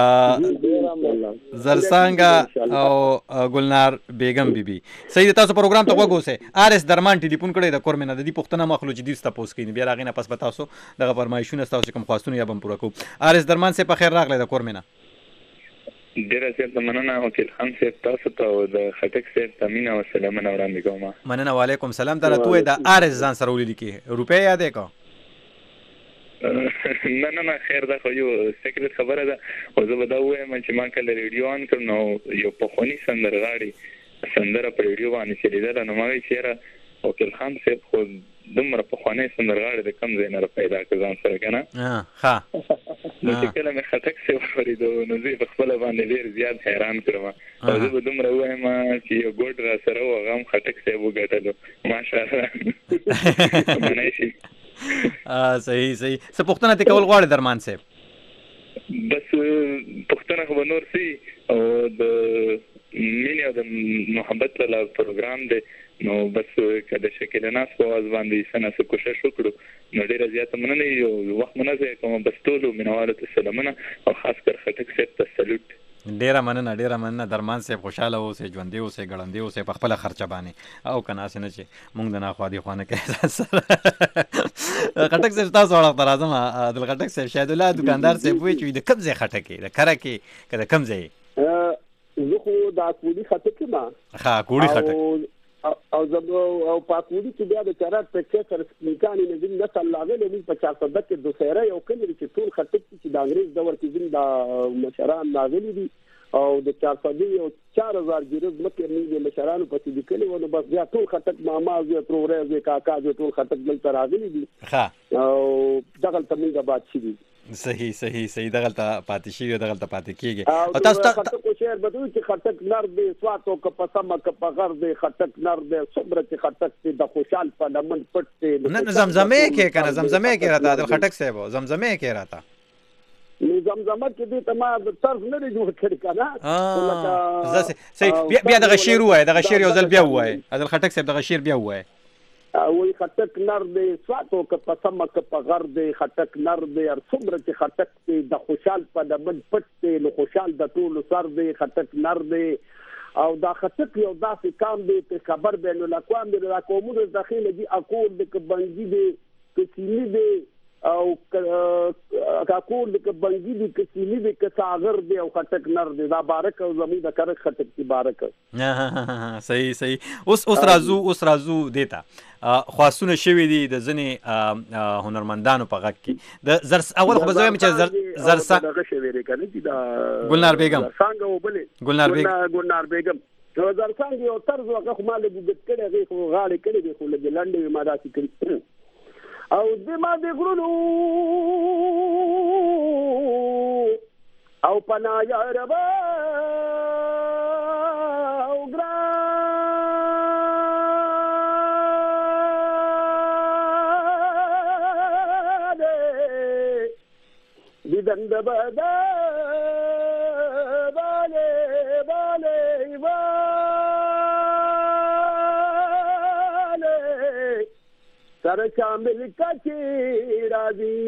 S2: زرسانګ او ګلنار بیگم بیبي صحیح تاسو پروګرام ته وګوسه آر اس درمان ټلیفون کړی د کورمنه د دې پښتنه مخلوق چې دیسته پوس کین بیا راغینه پس به تاسو دغه فرمایشونه تاسو کوم خاصونه یا بم پوره کو آر اس درمان سه په خیر راغلی د کورمنه
S6: ډیر زیات مننه وکیل خان صاحب تاسو ته د خټک صاحب تامین او سلامونه وړاندې کوم
S2: مننه وعلیکم سلام تر ته د آر اس ځان سره ولې کی روپیا یادې کو
S6: نه نه نه خیر دا خو یو سیکرټ خبره ده او زه به دا وایم چې ما کله ریډیو آن کړ نو یو پخوانی سندرغاړي سندره په ریډیو باندې چلیدله نو ما وی چیرې وکیل خان صاحب خو دومره پخوانی سندرغاړي د کم ځای نه پیدا کړ ځان سره کنه
S2: ها
S6: نو چې کله مې خټک صاحب ورېدو نو زه په خپل باندې ډېر زیات حیران کړم او زه به دومره وایم چې یو ګوډ را سره و هغه هم خټک صاحب وګټلو ماشاءالله مننه شي
S2: صحیح صحیح څه پوښتنه دې کول غواړې درمان صاحب
S6: بس پښتنه خو نور سي او د مینه او د محبت له پروګرام دی نو بس کله شکل ناس په واز باندې سنه څه کوشش وکړو نو ډیره زیاته مننه یو وخت منځه کوم بس ټول مینوالو ته سلامونه او خاص کر خټک صاحب ته سلوټ
S2: ډیره مننه ډیره مننه درمان صاحب خوشاله اوسې ژوندې اوسې ګړندې اوسې په خپل خرچه باندې او کنه سينه چې مونږ د ناخوا دي خوانه کې خټک صاحب تاسو وړاندې راځم عبد الخټک صاحب شاید الله دکاندار صاحب وی چې د کم ځای خټک د کړه کې کله کم ځای
S3: زه خو دا کولی خټک ما
S2: ها کولی خټک
S3: او زمو او پاکولی چې بیا د چارات په کې سره سپینکانی نه دین نسل لاغله موږ په چارصد کې دوسره یو کلی چې ټول خټک چې د انګريز دور کې زین د مشران ناغلي دي او د چارصد یو چار هزار ګیرز مکه موږ مشرانو په دې کې ونه بس بیا ټول خټک ماما زه ترورې زه کاکا زه ټول خټک بل تر راغلي دي
S2: ها
S3: او دغه تمنګ باد شي دي
S2: صحیح صحیح صحیح دغه پاتې شي دغه پاتې کیږي
S3: او تاسو ته خټک شعر بدوي چې خټک نر دې سواتو ک پسمه ک پغر دې خټک نر دې صبر چې خټک دې د خوشحال په لمن پټ دې
S2: نه زمزمه کې کنه زمزمه کې راته د خټک صاحب زمزمه کې راته
S3: نو زمزمه کې دې ته ما د طرز نه جوړ کړی کنه
S2: اه صحیح بیا دغه شعر وای دغه شعر یو ځل بیا وای د خټک صاحب دغه شعر بیا وای
S3: وی خټک نر دې سواتو ک پسمه ک پغر دې خټک نر دې ار صبر چې خټک دې د خوشحال په لمن پټ دې نو خوشحال د ټول سر دې خټک نر دې او دا خټک یو داسې کام دې په خبر بینو الاقوام دې د قومونو داخله دي اکول د بنګي دې کسینی دې او کاکول د بنګي دې کسینی دې کساغر دې او خټک نر دې دا بارک او زمي د کر خټک دې بارک
S2: صحیح صحیح اوس اوس رازو اوس رازو دیتا خاصونه شوی دي د ځنې هنرمندانو په غږ کې د زر اول خو بزویم چې زر زر
S3: دغه شوی دی کنه چې دا
S2: ګلنار بیگم
S3: څنګه وبلې
S2: ګلنار بیگم
S3: ګلنار بیگم نو زر څنګه یو طرز وکړه خو مال بوګت کړي هغه خو غاړي کړي دی خو لګ لاندې ما داسې کړی او د ما د غرونو او پنا یا رب او ګرا دند بدا بالے بالے بالے سر شامل کچی راضی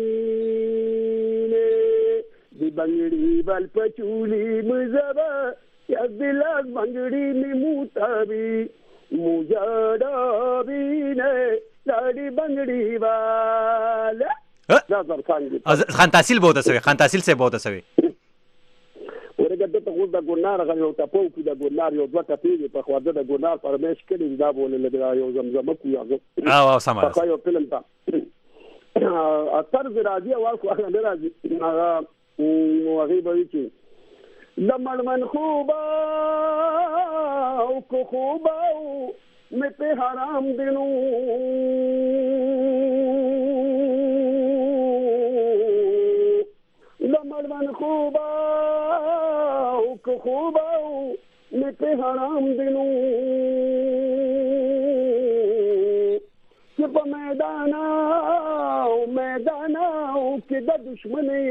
S3: نے دی بنگڑی بل پچولی مزبا یا دلاز بنگڑی میں موتابی مجاڈابی نے لاڑی بنگڑی والا
S2: خان تحصیل بہت اسوي خان تحصیل سے بہت اسوي
S3: ورګه ته غوډه د ګورنار غو یو ټاپو کې د ګورنار یو دوه ټاپې په خواده د ګورنار پرمیش کړي دا بولل د یو زمزمه کو یو
S2: اه واو سم
S3: په یو فلم تا اثر راځي او هغه نه راځي هغه هغه به چې لمن من خوبا او کو خوبا مې په حرام دینو لمن خوبا او کو خوبا مې په حرام دینو چې په میدان او میدان او کې د دشمنی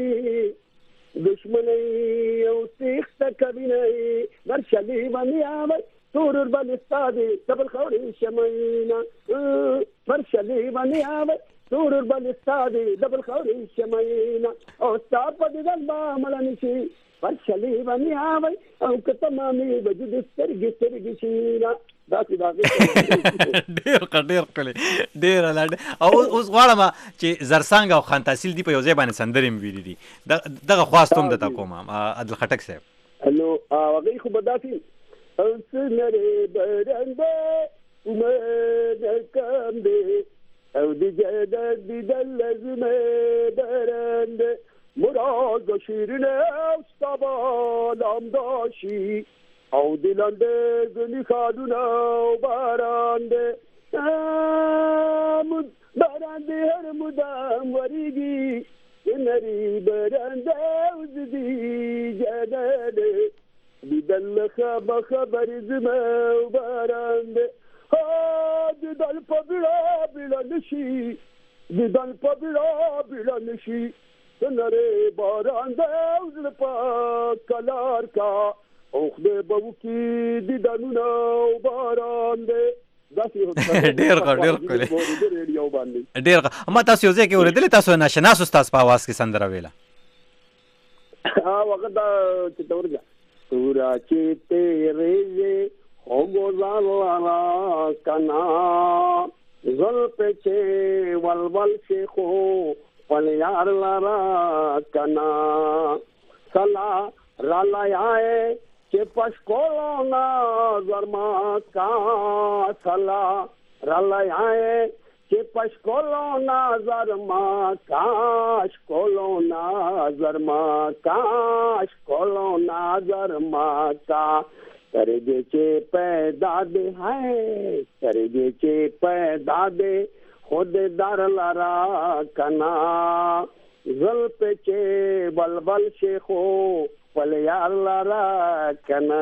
S3: دشمنی او تخت کبینه ورشلی باندې آوي تور بل استادي دبل خوري شمينا ورشلی باندې آوي تور بل استادي دبل خوري شمينا او صاحب دې ځما ملنشي ورشلی باندې آوي او کتمامي وجود سترګي سترګي شينا دا چې دا
S2: ډېر ډېر کله ډېر لاړ او اوس غواړم چې زرسنګ او خان تحصیل دی په یو ځای باندې سندرې ویلي دي دغه خواستوم د تا کوم عادل خټک صاحب
S3: نو هغه خو بداسي او سنره برنده عمر کم دی او دی جنت دیدن لازمه برنده مراد و شیرین استبانم داشی او دلنده گنی خادونه و برنده برنده هر مدام وریگی نری برنده و زدی جنده دیدن لخب خبر زمه و برنده دیدن پا بیلا بیلا نشی دیدن پا بیلا بیلا نشی نره بارنده و زل پا کلار کا اوخده باوکی دیدنونه و بارنده
S2: ډیر ښه ډیر ښکلی ډیر ښه ما تاسو یو ځای کې اورېدلې تاسو ناشناسو ستاسو په اواز کې سندره ویله
S3: هغه دا چې ته ورګه تورا چې تیرې هو ګوزار کنا زلف چې ولول شیخو پلیار لارا کنا سلا رالایای چې پښکولو نظر ما کا سلا رالایای چې پښکولو نظر ما کاش کولو نظر ما کاش کولو نظر ما کا کرے چې پیدا دے ہے کرے چې پیدا دے خود در لرا کنا زلف چې بلبل شیخو پلیار لرا کنا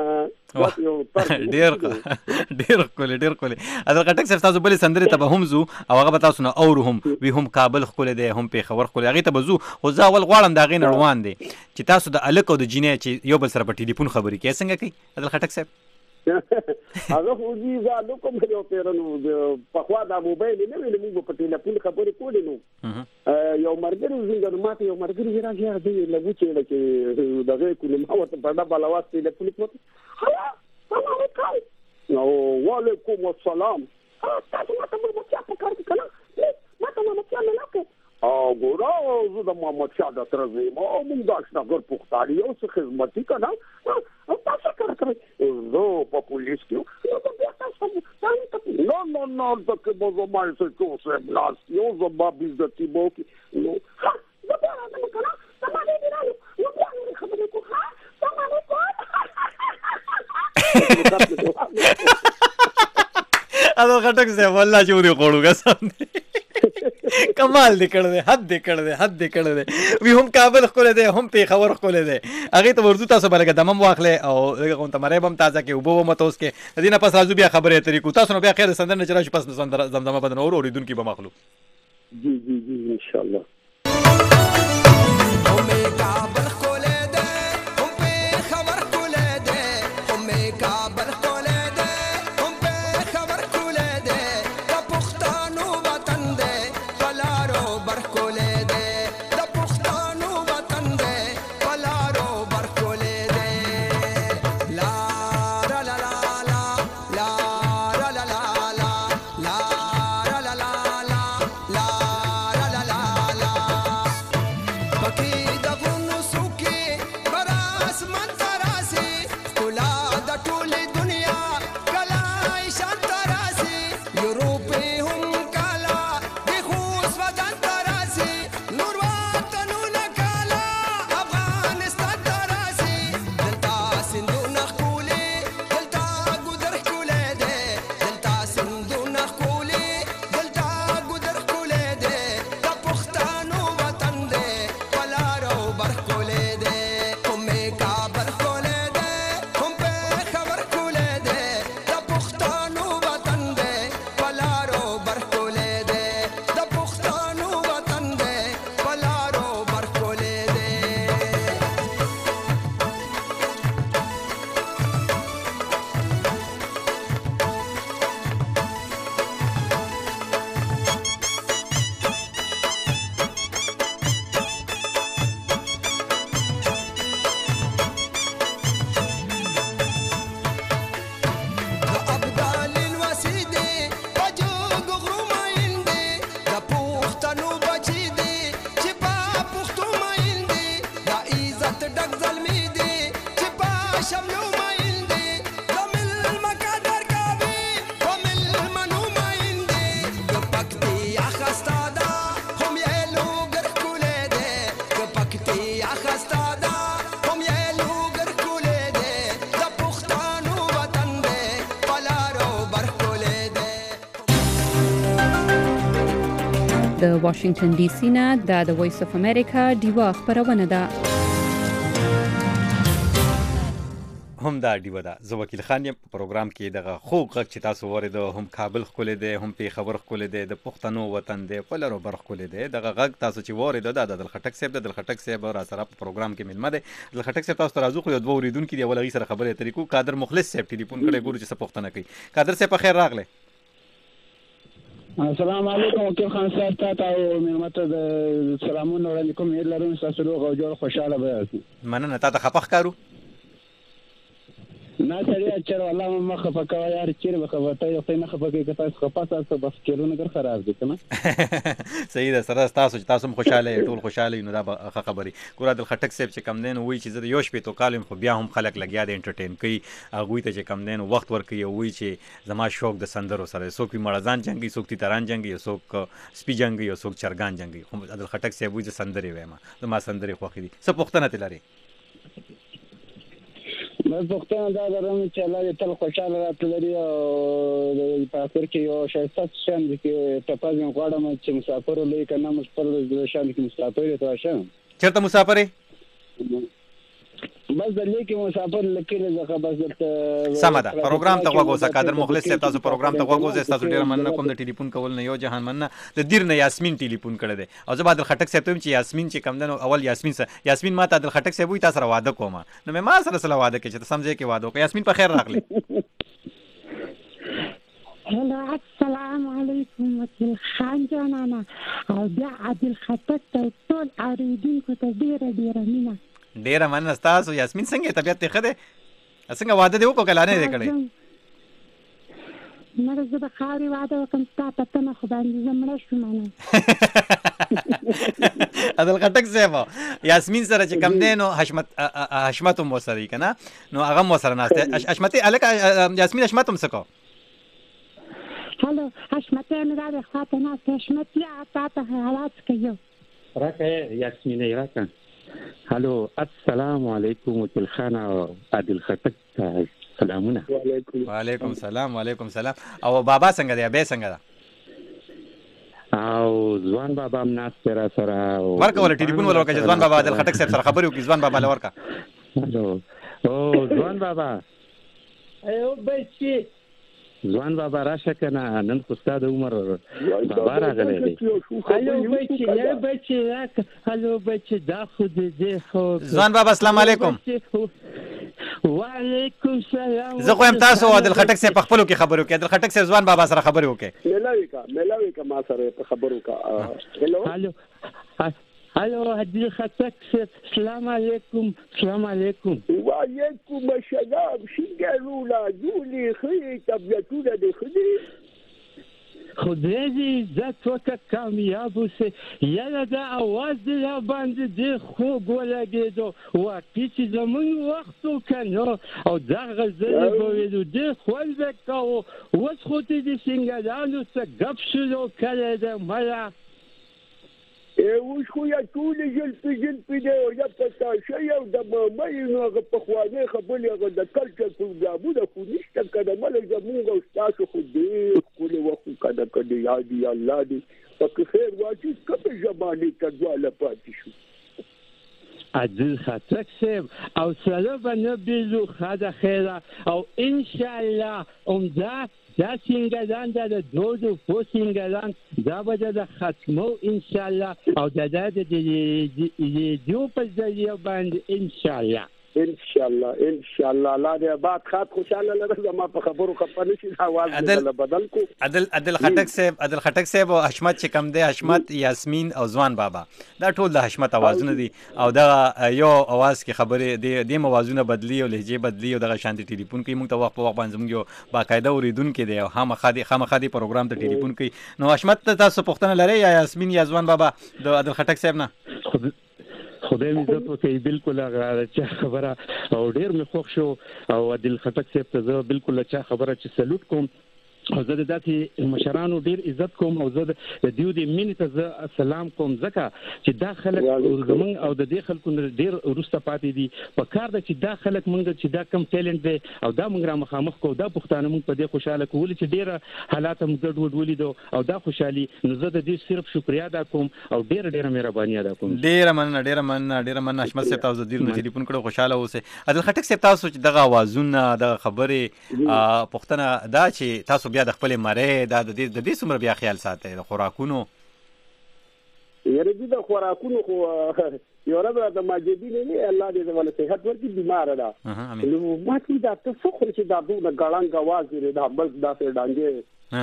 S2: ډیر ډیر کولې ډیر کولې اذر کټک صاحب تاسو بلې سندرې ته به هم زو او هغه به تاسو نه اورهم وی هم کابل خولې دی هم پیښور خولې هغه ته به زو خو زه اول غواړم دا غي روان دي چې تاسو د الک او د جینې چې یو بل سره په ټلیفون خبرې کوي څنګه کوي اذر کټک صاحب
S3: هغه خو دې زالو کوم یو پیرنو په خوا دا موبایل نه ویل موږ په ټلیفون خبرې کولې نو یو مرګري زنګ ماته یو مرګري راځي دې لږ چې لکه دغه کوم ما ورته په ډبه لواس ټلیفون کوته هلا السلام علیکم نو وعلیکم السلام تاسو ماته مو چې په کار کې کنه ماته مو چې نه لکه او ګورو زه د محمد شاه د ترځې ما موږ داشنا ګر پختاری او څه خدمتي کنه او تاسو کار کوي نو په پولیس کې نو بیا تاسو نو نو نو د کې مو ما څه کوسه بلاس یو زما بیزتی بو کې نو ها دا به راځم کنه سما دې دی نو بیا نو خبرې کو ها سما دې کو
S2: اذر کټک صاحب والله چې ودی خوړوګا سم کمال دې کړ دې حد دې کړ دې حد دې کړ دې وی هم کابل خولې دې هم پیښور خولې دې هغه ته ورزو تاسو بلګه دمم واخلې او هغه کوم تمره بم تازه کې وبو متوس کې دینه پس راځو بیا خبرې طریقو تاسو نو بیا خیر سندر نه چرای پس سندر زمزمه بدن اور اوریدونکو به مخلو
S3: جی جی جی ان شاء الله
S1: la la
S7: د واشنگټن ډي سي نه د وایس اف امریکا ډیوا خبرونه ده.
S2: هم دا ډیوه ده. زه وکیل خان یم. په پروګرام کې دغه خوږ غږ چې تاسو واورئ هم کابل ښکلی دی، هم پېښور ښکلی دی، د پښتنو وطن دی، په لر او بر ښکلی دی. دغه غږ تاسو چې واورئ دا د عادل خټک صاحب دی. عادل خټک صاحب راسره په پروګرام کې مېلمه دی. عادل خټک صاحب تاسو ته راځو، خو یو دوه اورېدونکي دي، اول هغوی سره خبرې اترې کوو. قادر مخلص صاحب ټلیفون کړی، ګورو چې څه پوښتنه کوي. قادر صاحب په خیر راغلی.
S8: السلام علیکم وکیل خان صاحب، تاسو او مېلمه ته د سلامونه وړاندې کوم. هیله لرم ستاسو روغ او جوړ خوشحاله به یاست. مننه. تا ته خفه ښکارو؟ نه سړی چېر والله مه خفه کوه یار، چېرې به خفه ته یو خدای نه خفه کوي. که تاسو خفه تاسو بس فکرونه ګر خراب دي که نه.
S2: صحیح ده. سره ستاسو چې تاسو هم خوشحاله یې، ټول خوشحاله یو، نو دا به ښه خبرې. ګوره عادل خټک صاحب چې کم دی نو وایي چې زه د یو شپېتو کال یم، خو بیا هم خلک لګیا دی انټرټین کوي هغوی ته چې کم دی نو وخت ورکوي، او وایي چې زما شوق د سندرو سره. څوک وي مړزان جنګي، څوک تیتران جنګي، څوک سپي جنګي، او څوک چرګان جنګي. خو عادل خټک صاحب وایي زه سندرې وایم، زما سندرې خوښې دي. څه پوښتنه ترې لرې؟
S8: بس پوښتنه دا لرم چې الله دې تل خوشحاله راته لري، او په اخر کې یو ښایسته شان دي کې ټپه ځم غواړم چې مسافر ولئ که نه موږ خپل شان کې مسافر یې ته شم.
S2: چېرته مسافر یې؟
S8: بس دلې کې مسافر لکېله ځکه بس درته
S2: سمه ده. پروګرام ته غوږ اوسه. قادر مخلص صاحب تاسو پروګرام ته غوږ اوسئ. ستاسو ډېره مننه کوم د ټلیفون کول نه. یو جهان مننه. د دیر نه یاسمین ټلیفون کړی دی، او زه به عادل خټک صاحب ته وایم چې یاسمین چې کم دی نو اول یاسمین سره یاسمین ما ته عادل خټک صاحب وایي تا سره واده کوم، نو مې ما سره سره واده کوي چې ته سم ځای کې واده وکړې. یاسمین په خیر راغلی.
S9: هلو السلام علیکم وکیل خان جانانه، او بیا عادل خټک ته ټول اورېدونکو ته ډېره ډېره مینه.
S2: ډېره مننه ستاسو. یاسمین څنګه طبیعت دې ښه دی؟ څنګه واده دې وکړو که لا نه دی کړی؟
S9: نه زه د خاورې واده وکړم ستا په تمه، خو باندې زه مړه شوم.
S2: عادل خټک صاحب یاسمین سره چې کم دی نو حشمت حشمت هم ورسره وي که نه، نو هغه هم ورسره ناست دی. حشمتې هلکه یاسمین حشمت هم څه کو؟
S9: هلو حشمتې مې دا د خوا ته ناست دی. حشمتې تا ته حالات کوي
S10: راکه یاسمینې راکه. هلو السلام علیکم وکیل خان او عادل خټک سلامونه.
S2: وعلیکم سلام. وعلیکم سلام. او بابا څنګه دی؟ ابی څنګه ده؟
S10: او ځوان بابا هم ناست دی را سره.
S2: ورکه وله ټلیفون وله ورکه چې ځوان بابا عادل خټک صاحب سره خبرې وکړي. ځوان بابا له ورکه.
S10: هلو او ځوان بابا.
S11: ایو بچي
S10: ځوان بابا راشه که نه، نن خو ستا د عمر بابا راغلی دی.
S11: هلو بچي یا بچي راکه. هلو بچي دا خو دې دې خو
S2: ځوان بابا السلام علیکم.
S11: وعلیکم سلام.
S2: زه خو یم تاسو عادل خټک صاحب په خپلو کې خبرې وکړئ. عادل خټک صاحب ځوان بابا سره خبرې وکړئ.
S3: میلاوي کا میلاوي کا ما سره په خبرو کا.
S11: هلو هلو عادل خټک صاحب سلام علیکم. سلام علیکم.
S3: وعلیکم السلام. څنګه رولا جوړې ښې طبیعتونه دې ښه دي؟
S11: خدای دې عزت وکړه کامیاب اوسې. یاره دا اواز دې را باندې ډېر خوږ ولګېدو. واقعي چې زمونږ وخت و که نه، او دا غزلې به ویلو ډېر خوند به کوو. اوس خو دې د سینګرانو څه ګپ شلو کړی دی مله.
S3: اوس خو یا ټولې ژلپې ژلپې دی، او یا پتاشه یو د مامۍ نو هغه پخوانۍ خبرې هغه د کلچر پروګرامونه خو نشته که نه. مله زمونږ او ستاسو خو ډېر ښکلی وخت و که نه که دې یاد وي الله دې پکې خیر واچي. کومې زمانې ته دواړه پاتې شو.
S11: عادل خټک صاحب او سره به نه بېلو ښه ده خیره. او انشاءالله عمده دا سینګران دا د دودو پو سینګران دا به د ختمو انشاءالله، او دا د ریډیو په ذریعه باندې انشاءالله
S3: انشاءالله انشاءالله. الله دې آباد خاط خوشاله لره. زما په خبرو خفه نه شي. اواز دې بدل کو.
S2: عادل عادل خټک صاحب عادل خټک صاحب او حشمت چې کم دی، حشمت یاسمین او ځوان بابا دا ټول د حشمت اوازونه دي، او دا یو اواز کې خبرې دي د موازونه بدلی او لهجه بدلی، او دغه شانتي ټلیفون کوي. موږ ته وخت په وخت باندې موږ یو باقاعده اوریدونکو دی، او خامخا دي خامخا دي پروګرام ته ټلیفون کوي. نو حشمت تاسو پوښتنه لرئ یا یاسمین یا ځوان بابا د عادل خټک صاحب نه؟
S10: خدای مې عزت وکړي. بالکل هغه چا خبره او ډېر مې خوښ شو، او عادل خټک صاحب ته زه بالکل چا خبره چې سلوټ کوم. او زه د داسې مشرانو ډیر عزت کوم او زه د دیو د مینې ته زه سلام کوم ځکه چې دا خلک زمونږ او د دې خلکو ډیر وروسته پاتې دي. په کار ده چې دا خلک مونږ چې دا کم ټیلنټ دی او دا مونږ را مخامخ کوو، دا پښتانه مونږ په دې خوشاله کوو چې ډیره حالات هم ګډوډ ولیدو او دا خوشحالي. نو زه د دې صرف شکریا ادا کوم او ډیره ډیره مهرباني ادا کوم.
S2: ډیره مننه ډیره مننه ډیره مننه حشمت صاحب، تاسو د دې ټلیفون کړو، خوشاله اوسئ. عادل خټک صاحب، تاسو چې دغه اوازونه دغه خبرې پښتنه دا چې تاسو بیا د خپل مری دا د دې د دې څومره بیا خیال ساتئ د خوراکونو؟
S3: یاره دې د خوراکونو خو یو ورځ د ماجدي نه الله دې ول صحت ورکړي، بیمار ده. نو ما چې دا ته څه خو چې دا دونه ګړنګ आवाज لري دا بل دا څه ډانګي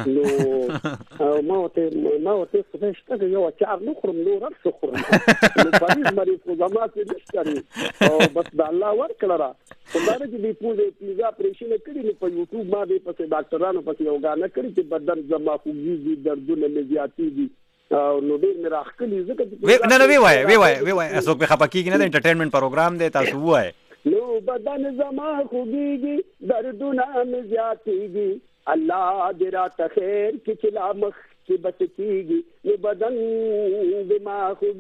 S3: نو ما ته ما ته څه شته یو چار نو خرم نو رب شکر نو پاریس مری خو زما څه نشته او بس دا الله ورکړه. خدای دې دې پوزې پیزا پرېشنه کړی نو په یوټیوب باندې پسې ډاکټرانو پسې یو غانه کړی چې بدن زما خوږي دردونه مې زیاتېږي نو ډېر مې راخکلي ځکه چې
S2: نه نه وی وای وی وای وی وای څوک به خپه کېږي نه، د انټرټینمنټ پروګرام دی، تاسو وای
S3: نو بدن زما خوږيږي دردونه مې زیاتېږي الله دې راته خیر کې چلا مخ کې بچ کېږي نو بدن زما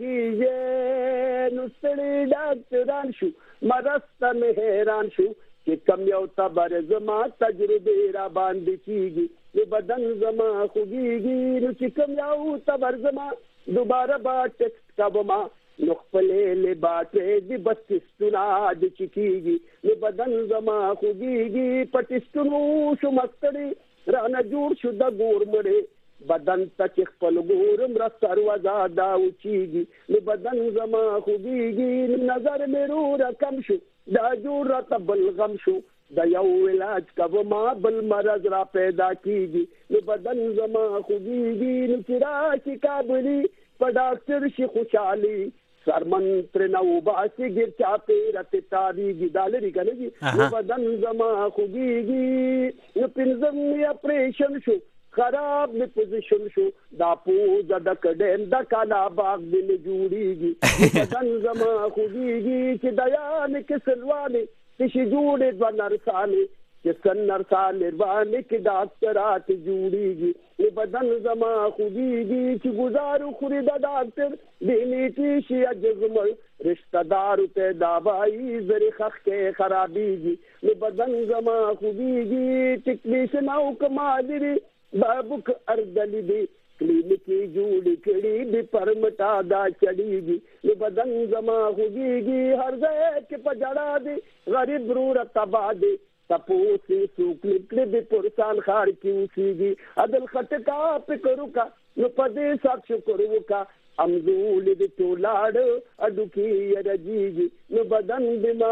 S3: خوږيږي نو ستړي ډاکټران شو مرسته مې حیران شو چې کم یو تبر زما تجربه را باندې کېږي نو بدن زما خوږيږي نو چې کم یو تبر زما دوباره با ټیکسټ کوما نو خپلې لباټې دې بسستونه د چکیږي نو بدن زما خوږيږي پټستونو شو مستړي رانه جوړ شو د ګور مړې بدن ته خپل ګورم را سروازا دا وچیږي نو بدن زما خوږيږي نظر مې رو رقم شو دا جوړ را ته بلغم شو د یو علاج کوما بل مرض را پیدا کیږي نو بدن زما خوږيږي نو چې راشي کابلی په ډاکټر شي خوشحالي سرمن تر نو باسي ګر چا پیرته تاریږي دالري کنه جی نو بدن زما خوږيږي نو پنځم یا پریشن شو خراب می پوزیشن شو دا پوز د کډم د کالا باغ دل جوړیږي بدن زما خوږيږي چې دیا نه کسلوانه چې جوړې د نرسانه چې سن نرسانه باندې کې ډاکټرات جوړیږي بدن زما خوږيږي چې گزارو خوري د ډاکټر دیني شي اجزمل رشتہ دار ته داوای زری خخ کې خرابيږي بدن زما خوږيږي ټیکنیشن او کمالري بابک اردلی دی کلینکی جوړ کړي دی پرمټا دا چړيږي بدن زما خوږيږي هر ځای کې پجړا دی غریب رور تبا دی تپوسی سوک نکړي دی پرسان خار کې اوسېږي عدل خټکا پکرو کا نو پدې سات شکر وکا امزول دی تولاړ اډو کې رجیږي نو بدن بما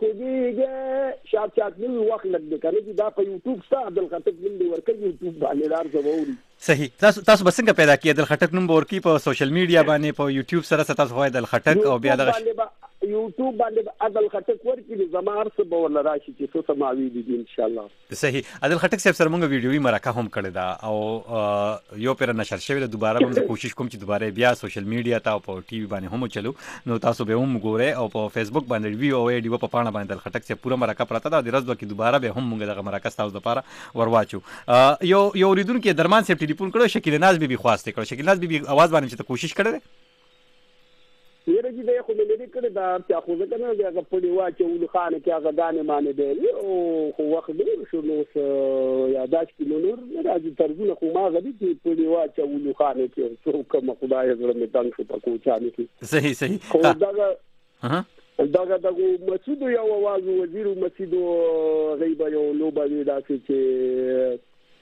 S3: خوږيږي شات شات نو وخت لګ کنه چې دا په یوټیوب سره عدل خټک باندې ورکه یوټیوب باندې لار زموري
S2: صحیح. تاسو تاسو بسنګ پیدا کی عدل خټک نوم ورکی په سوشل میډیا باندې په یوټیوب سره تاسو هوای عدل خټک او بیا دغه
S3: یوټیوب باندې عدل خټک ورکی زمار څه به ول راشي چې څه سماوي دي ان شاء الله.
S2: صحیح. عدل خټک صاحب سره موږ ویډیوي مرکه هم کړی دا او یو پیر نشر شوی د دوباره هم کوشش کوم چې دوباره بیا سوشل میډیا ته او په ټي وي باندې هم چلو نو تاسو به هم ګورئ او په فیسبوک باندې ویو او ایډیو په پاڼه باندې عدل خټک صاحب پوره مرکه پراته دا د ورځ دوه کې دوباره به هم موږ دغه مرکه تاسو لپاره ورواچو. یو یو ریدونکو درمان صاحب ټلیفون کړو، شکیل ناز بیبي خواسته کړو. شکیل ناز بیبي आवाज باندې چې کوشش کړی
S3: یره چې دا خو مې لري کړی دا چې خو ځکه نه هغه په دی واچو خانه کې هغه دانه معنی دی او خو وخت ډیر شو نو یاداش کې نور راځي ترجمه خو ما غوډي چې په دی واچو خانه کې څو کوم خدای زړه مې تنګ شو په کوچانه کې.
S2: صحیح صحیح.
S3: خو دا ها دا دا مسعود یو आवाज وزیر مسعود غیبه یو لوبه دی دا چې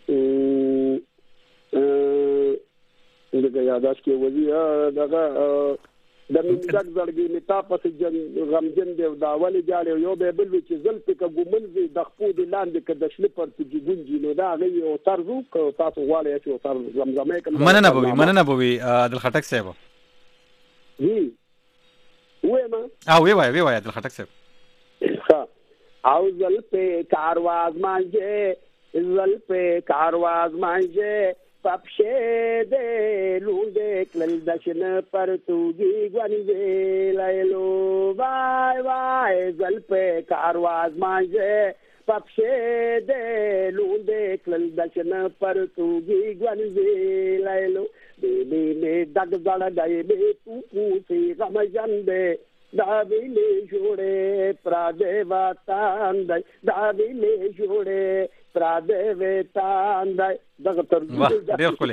S3: ا دغه یاداش کې وزیر دغه د منځک زړګي متا پس جن غمجن دی دا ولې جاړي یو به بل چې زل په ګومنځي د خپو د لاندې کې د شل پر چې ګونجي نو دا غي او طرزو تاسو غواړئ چې تر زمزمه کې
S2: مننه بوي مننه بوي عدل خټک صاحب
S3: جی وې ما
S2: او وی وای وی وای عدل خټک صاحب
S3: ها او زل په کارواز مانجه زل په کارواز مانجه پپشه دې لوندې کلل دشن پر توګي غونې ویلایلو وای وای زل په کارواز مانجه پپشه ده لونده کلل دشنه پرتوگی گونزی لیلو بیلی می دگ زلگای می تو پوسی غمجنده دا بیلی جوڑه پراده وطان دی دا بیلی جوڑه پراده وطان دی دغه ترجمه
S2: ډیر خولي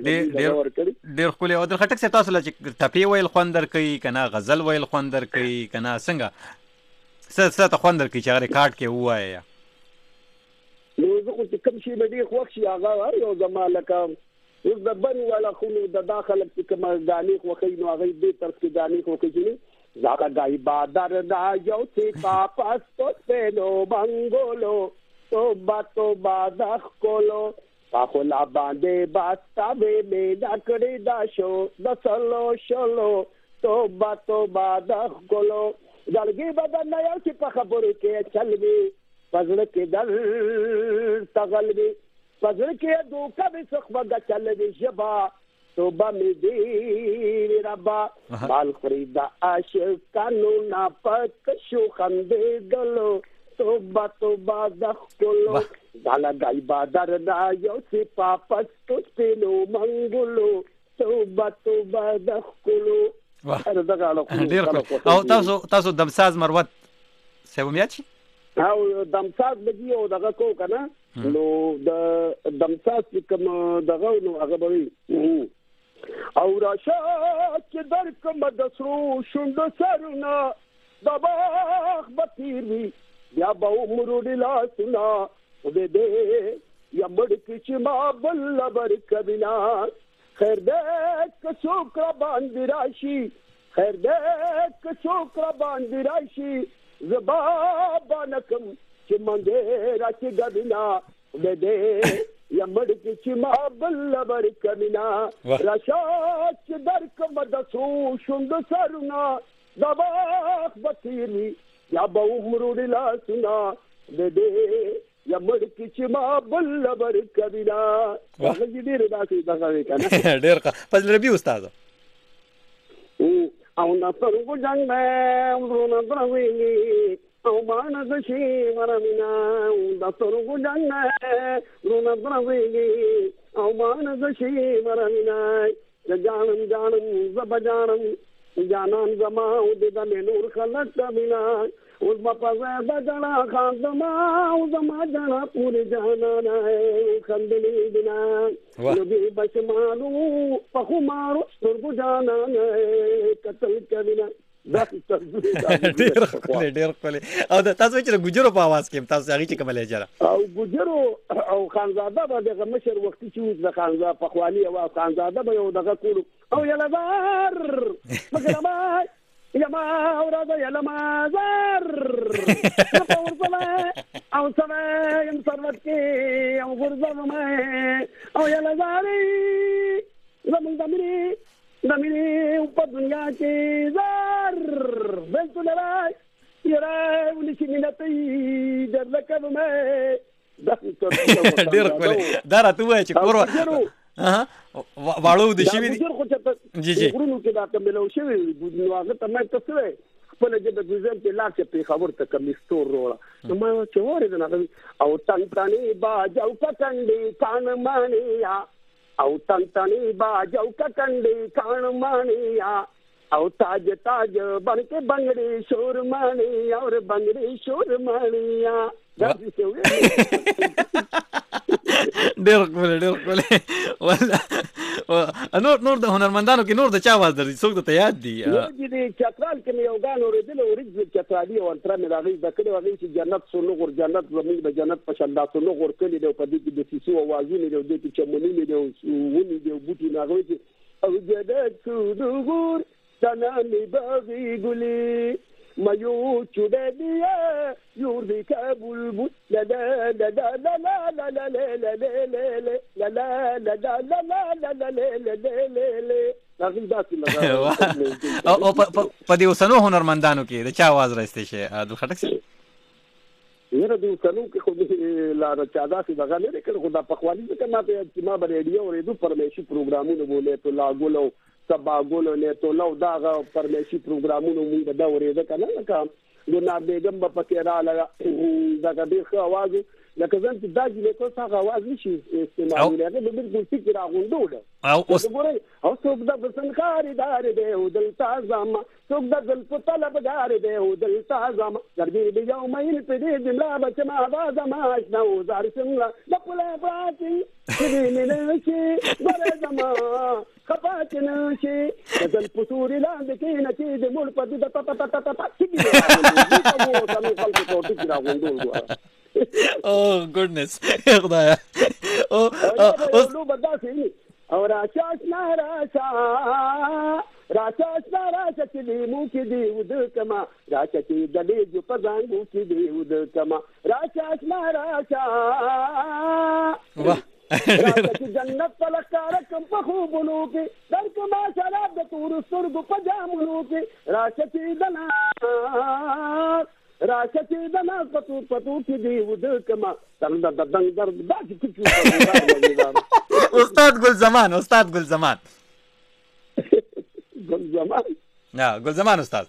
S2: ډیر خولي او د خټک څه تاسو لږ ټپی ویل خوندر کوي کنه غزل ویل خوندر کوي کنه څنګه څه څه ته خوندر کوي چې هغه ریکارډ کې وایا
S3: نو زه خو کوم شي مې خوښ شي هغه یو زما لکه اوس د بن ولا خو د داخله کې کوم غاني خو خې نو هغه دې طرف کې غاني خو کې زاګه گای بادر دا یو سی پاپاس تو سینو منګولو تو با تو با دخ کولو پاخو لا باندې باستا به می دا کړی دا شو د سلو شلو تو با تو با دخ کولو دلګي بدن نه یو چې په خبرو کې چلوي پزړه کې دل تغلبي پزړه کې دوکه به څخه چلوي جبا توبه می دی ربا مال خریدا عاشقانو نا پک شو خندېدلو توبه توبه دخلو دالا گای بادر دا یو سی پاپس تو سپینو منګلو توبه توبه دخلو
S2: ډیر او تاسو تاسو دمساز مروت سومیاچی
S3: او دمساز بږي او دغه کو کنه نو د دمساز کوم دغه نو هغه به او راشه چې درکم د سرو شوند سرونه د باغ بتیر وی یا به عمر ډلا سنا وبې دې یا مړ کې چې ما بل بر کبینا خیر دې که څوک را باندې راشي خیر دې که څوک را باندې راشي زبا بانکم چې منګه راځي ګبینا وبې دې یا مړ کې چې ما بل بر کبینا راشات چې درکم د سرو شوند سرونه د باغ بتیر وی یا به عمر ډلا سنا دې یا مړ کې چې ما بل بر کبینا هغه دې راځي دغه کنه
S2: ډیر ښه فضل ربی استاد
S3: او نصر وجنګ مې ورونه دروي او مان د شي ورمینا د سرغو جنگ رونه دروي او مان د شي ورمینا جانم جانم زب جانم جانان زما او د نور خلق کمینا اوس ما په بدلا خان زما او زما جنا پورې جانانا خندلې بنا نبی بشمانو په خمارو سرغو جانانا قتل کمینا
S2: ډیر خپل ډیر خپل او تاسو چې ګجرو په आवाज کې تاسو هغه چې کومه لهجه
S3: او ګجرو او خانزاده به دغه مشر وختي چې د خانزاده په خوالي او خانزاده به یو دغه کولو او یلا زار مګر ما یما اوراده یلا ما زار په ورسله او سمه یم سروت کې او ورځم ما او یلا زاري زمون دمري دمري په دنیا کې زار بنت لای یرا ولې چې مینته در لکه مې
S2: ډیر خپل دا راته وای چې کور ها واړو د شي جی جی
S3: ورونو کې دا کوملو شوی نو هغه ته مې تاسو خپل چې د ګوزم په لاس په خبر ته کوم ستور وروړه نو ما چې وره نه او تن تني باجو کټنډي کان مانیا او تن تني باجو کټنډي کان مانیا او تاج تاج بن کے بنگڑی شور مانی اور بنگڑی شور مانیا
S2: ډېر ښکلی ډېر ښکلی نور نور د هنرمندانو کې نور د چا آواز درځي څوک درته یاد دي
S3: د چترال کې مې یو ګان اورېدلی ورځ چترالي او انتره مې د هغې زده کړی هغې چې جنت سونغور جنت زموږ د جنت په شان دا سونغور کلي دی او په دې کې د سیسو اوازونه دي او دې کې چمنونه دي او ونې دي او بوټي دي هغوی چې او جنت سونغور تنانی باغی گلی میو چوده دیه یوردی که بلبل لا لا لا لا لا لا لا لا لا لا لا لا لا لا لا
S2: او په دې اوسنو هنرمندانو کې د چا आवाज راځي شي عبد الخټک سره
S3: یره د اوسنو کې خو لا چادا سي دغه نه کړ خو دا په خوالي کې ما په اجتماع باندې ریډیو ورېدو پرمیشي پروګرامونه بوله ته لاګولو سبا ګولو نه ته لو داغه پرمیشي پروګرامونه موږ دا ورېده کنه لکه ګلنار بیگم په پکې را لګا دا ډېر ښه आवाज لکه ځان چې دا چې کو څنګه आवाज نشي استعمالول هغه به بالکل فکر راغونډول
S2: او اوس
S3: او څوک د بسن خاریدار دی او دل تازم څوک د دل په طلبګار دی او دل تازم ګرځي دی یو مې په دې جمله بچما आवाज ما شنو زار څنګه د پله پاتې دې نه شي برزما خپات نه شي دل پسوري لاندې کې نه چې د مول په دې د پټ پټ پټ چې وو تاسو خپل په ټوټي راغونډول
S2: Oh goodness. خدایا. او
S3: او نو بداسي او راچاش نه راچا راچاش نه راچا چې دی مو کې دی ود کما راچا چې د دې جو پزان مو کې دی ود کما راچاش نه راچا
S2: واه
S3: راچا چې جنت پلکار کم په خوبونو کې در کما شراب د تور سترګو په جامونو کې راچا چې دنا راشه چې د ناز پتو پتو کې دی ود کما تند د دنګ درد دا چې څه
S2: استاد ګل زمان استاد ګل زمان
S3: ګل زمان
S2: نه ګل زمان استاد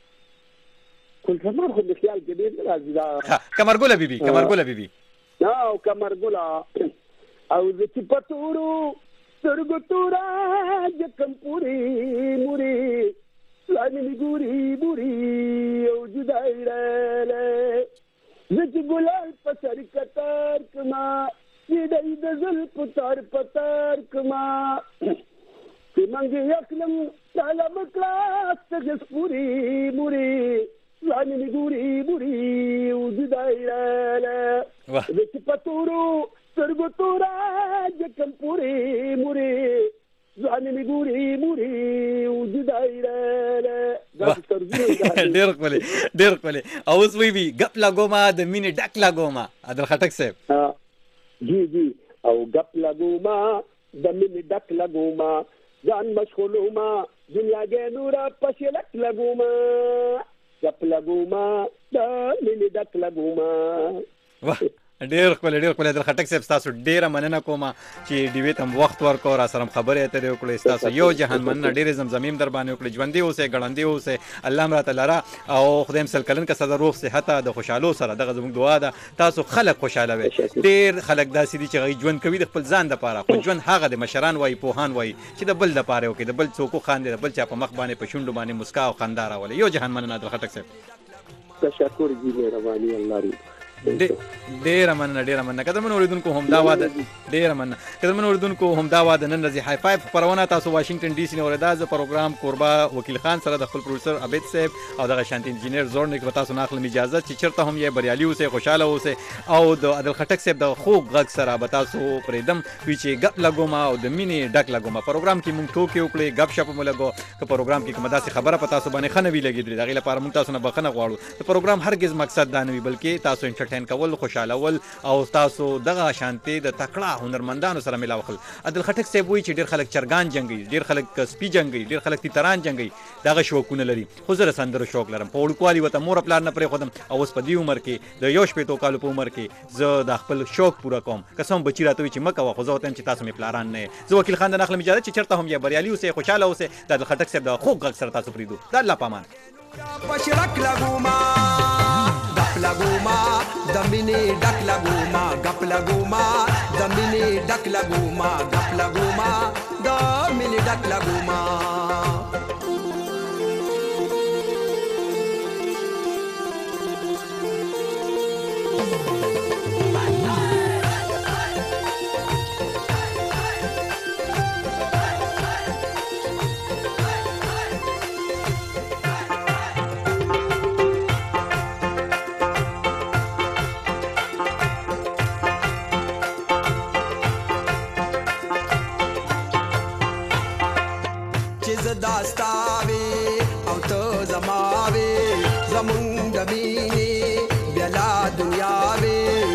S3: ګل زمان خو د خیال کې دی راځي دا
S2: کمرګله بیبي کمرګله بیبي
S3: او کمرګله او چې پتورو سترګو تورا چې کم پوری موري لانی ګوري بوري او جدای راله زت ګلال په سر کتر کما دې د زل پتار پتار کما چې منګي یکلم سلام کلاس ته پوری موري لانی ګوري بوري او جدای راله زت پتورو سترګو تورا چې کم پوری موري ځانې ګوري موري وجدای راله دا ترجمه
S2: ډېر کولې ډېر کولې او اوس وی وی غپ لګوما د مینې ډک لګوما عادل خټک صاحب
S3: ها جی جی او غپ لګوما د مینې ډک لګوما ځان مشغولوما دنیا کې نورا پښلک لګوما غپ لګوما د مینې ډک لګوما
S2: واه ډېر خپل ډېر خپل د خټک صاحب تاسو ډېره مننه کوم چې ډیوی تم وخت ورکو را سره خبرې اترې وکړې تاسو یو جهان مننه ډېر زمزمیم در باندې وکړې ژوندې اوسه غړندې اوسه الله امر تعالی را او خدای مسل کلن کا صدر روح صحت د خوشاله سره دغه زموږ دعا ده تاسو خلک خوشاله وي ډېر خلک داسې دي چې ژوند کوي د خپل ځان لپاره خو ژوند هغه د مشران وای پوهان وای چې د بل لپاره وکړي د بل څوک خاندي د بل چا په مخ باندې په شونډو باندې مسکا او خندا راولي یو جهان مننه د خټک صاحب
S3: تشکر جی مهرباني الله
S2: ډېر مننه ډېر مننه قدرمن اوریدونکو هم دا واده ډېر مننه قدرمن اوریدونکو هم دا واده نن ورځې های فایو خپرونه تاسو واشنگټن ډي سي نه اورېدا زه پروګرام قربا وکیل خان سره د خپل پروډوسر عبید صاحب او دغه شانتي انجینیر زورنیک به تاسو نه اخلم اجازه چې چېرته هم یې بریالي اوسئ خوشحاله اوسئ او د عادل خټک صاحب د خوږ غږ سره به تاسو پرېږدم وي چې ګپ لګومه او د مینې ډک لګومه پروګرام کې مونږ ټوکې وکړې ګپ شپ مو لګو که پروګرام کې کومه داسې خبره په تاسو باندې ښه نه وي لګېدلې د هغې لپاره مونږ تاسو نه بښنه غواړو د پروګرام هرګز مقصد دا نه وي بلکې تاسو انټرټین کول خوشحاله ول او تاسو دغه شانتي د تکړه هنرمندانو سره ملاو خل عادل خټک صاحب وایي چې ډېر خلک چرګان جنګي ډېر خلک سپي جنګي ډېر خلک تیتران جنګي دغه شوقونه لري خو زه د سندرو شوق لرم په وړوکوالي ورته مور پلار نه پرېښودم او اوس په دې عمر کې د یو شپېتو کالو په عمر کې زه د خپل شوق پوره کوم قسم بچي راته وایي چې مه کوه خو زه ورته وایم چې تاسو مې پلاران نه یې زه وکیل خان د نه اخلم اجازه چې چېرته هم یې بریالي اوسئ خوشحاله اوسئ د عادل خټک صاحب د خوږ غږ سره تاسو پرېږدو د الله پامان
S1: پشرک لګوما غپ لګوما د مینې ډک لګوما غپ لګوما د مینې ډک لګوما غپ لګوما د مینې ډک لګوما داستاوي او ته زماوي زمون د مینې بلا دنیاوي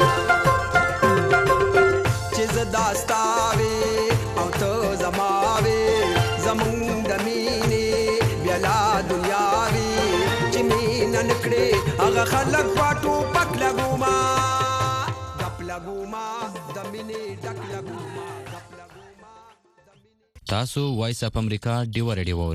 S1: چې ز داستاوي او ته زماوي زمون د مینې بلا دنیاوي چې مين نکړي هغه خلک واټو پک لګوما غپ لګوما د مینې ډک لګوما
S12: تاسو وایس اپ امریکا ډیو ریډیو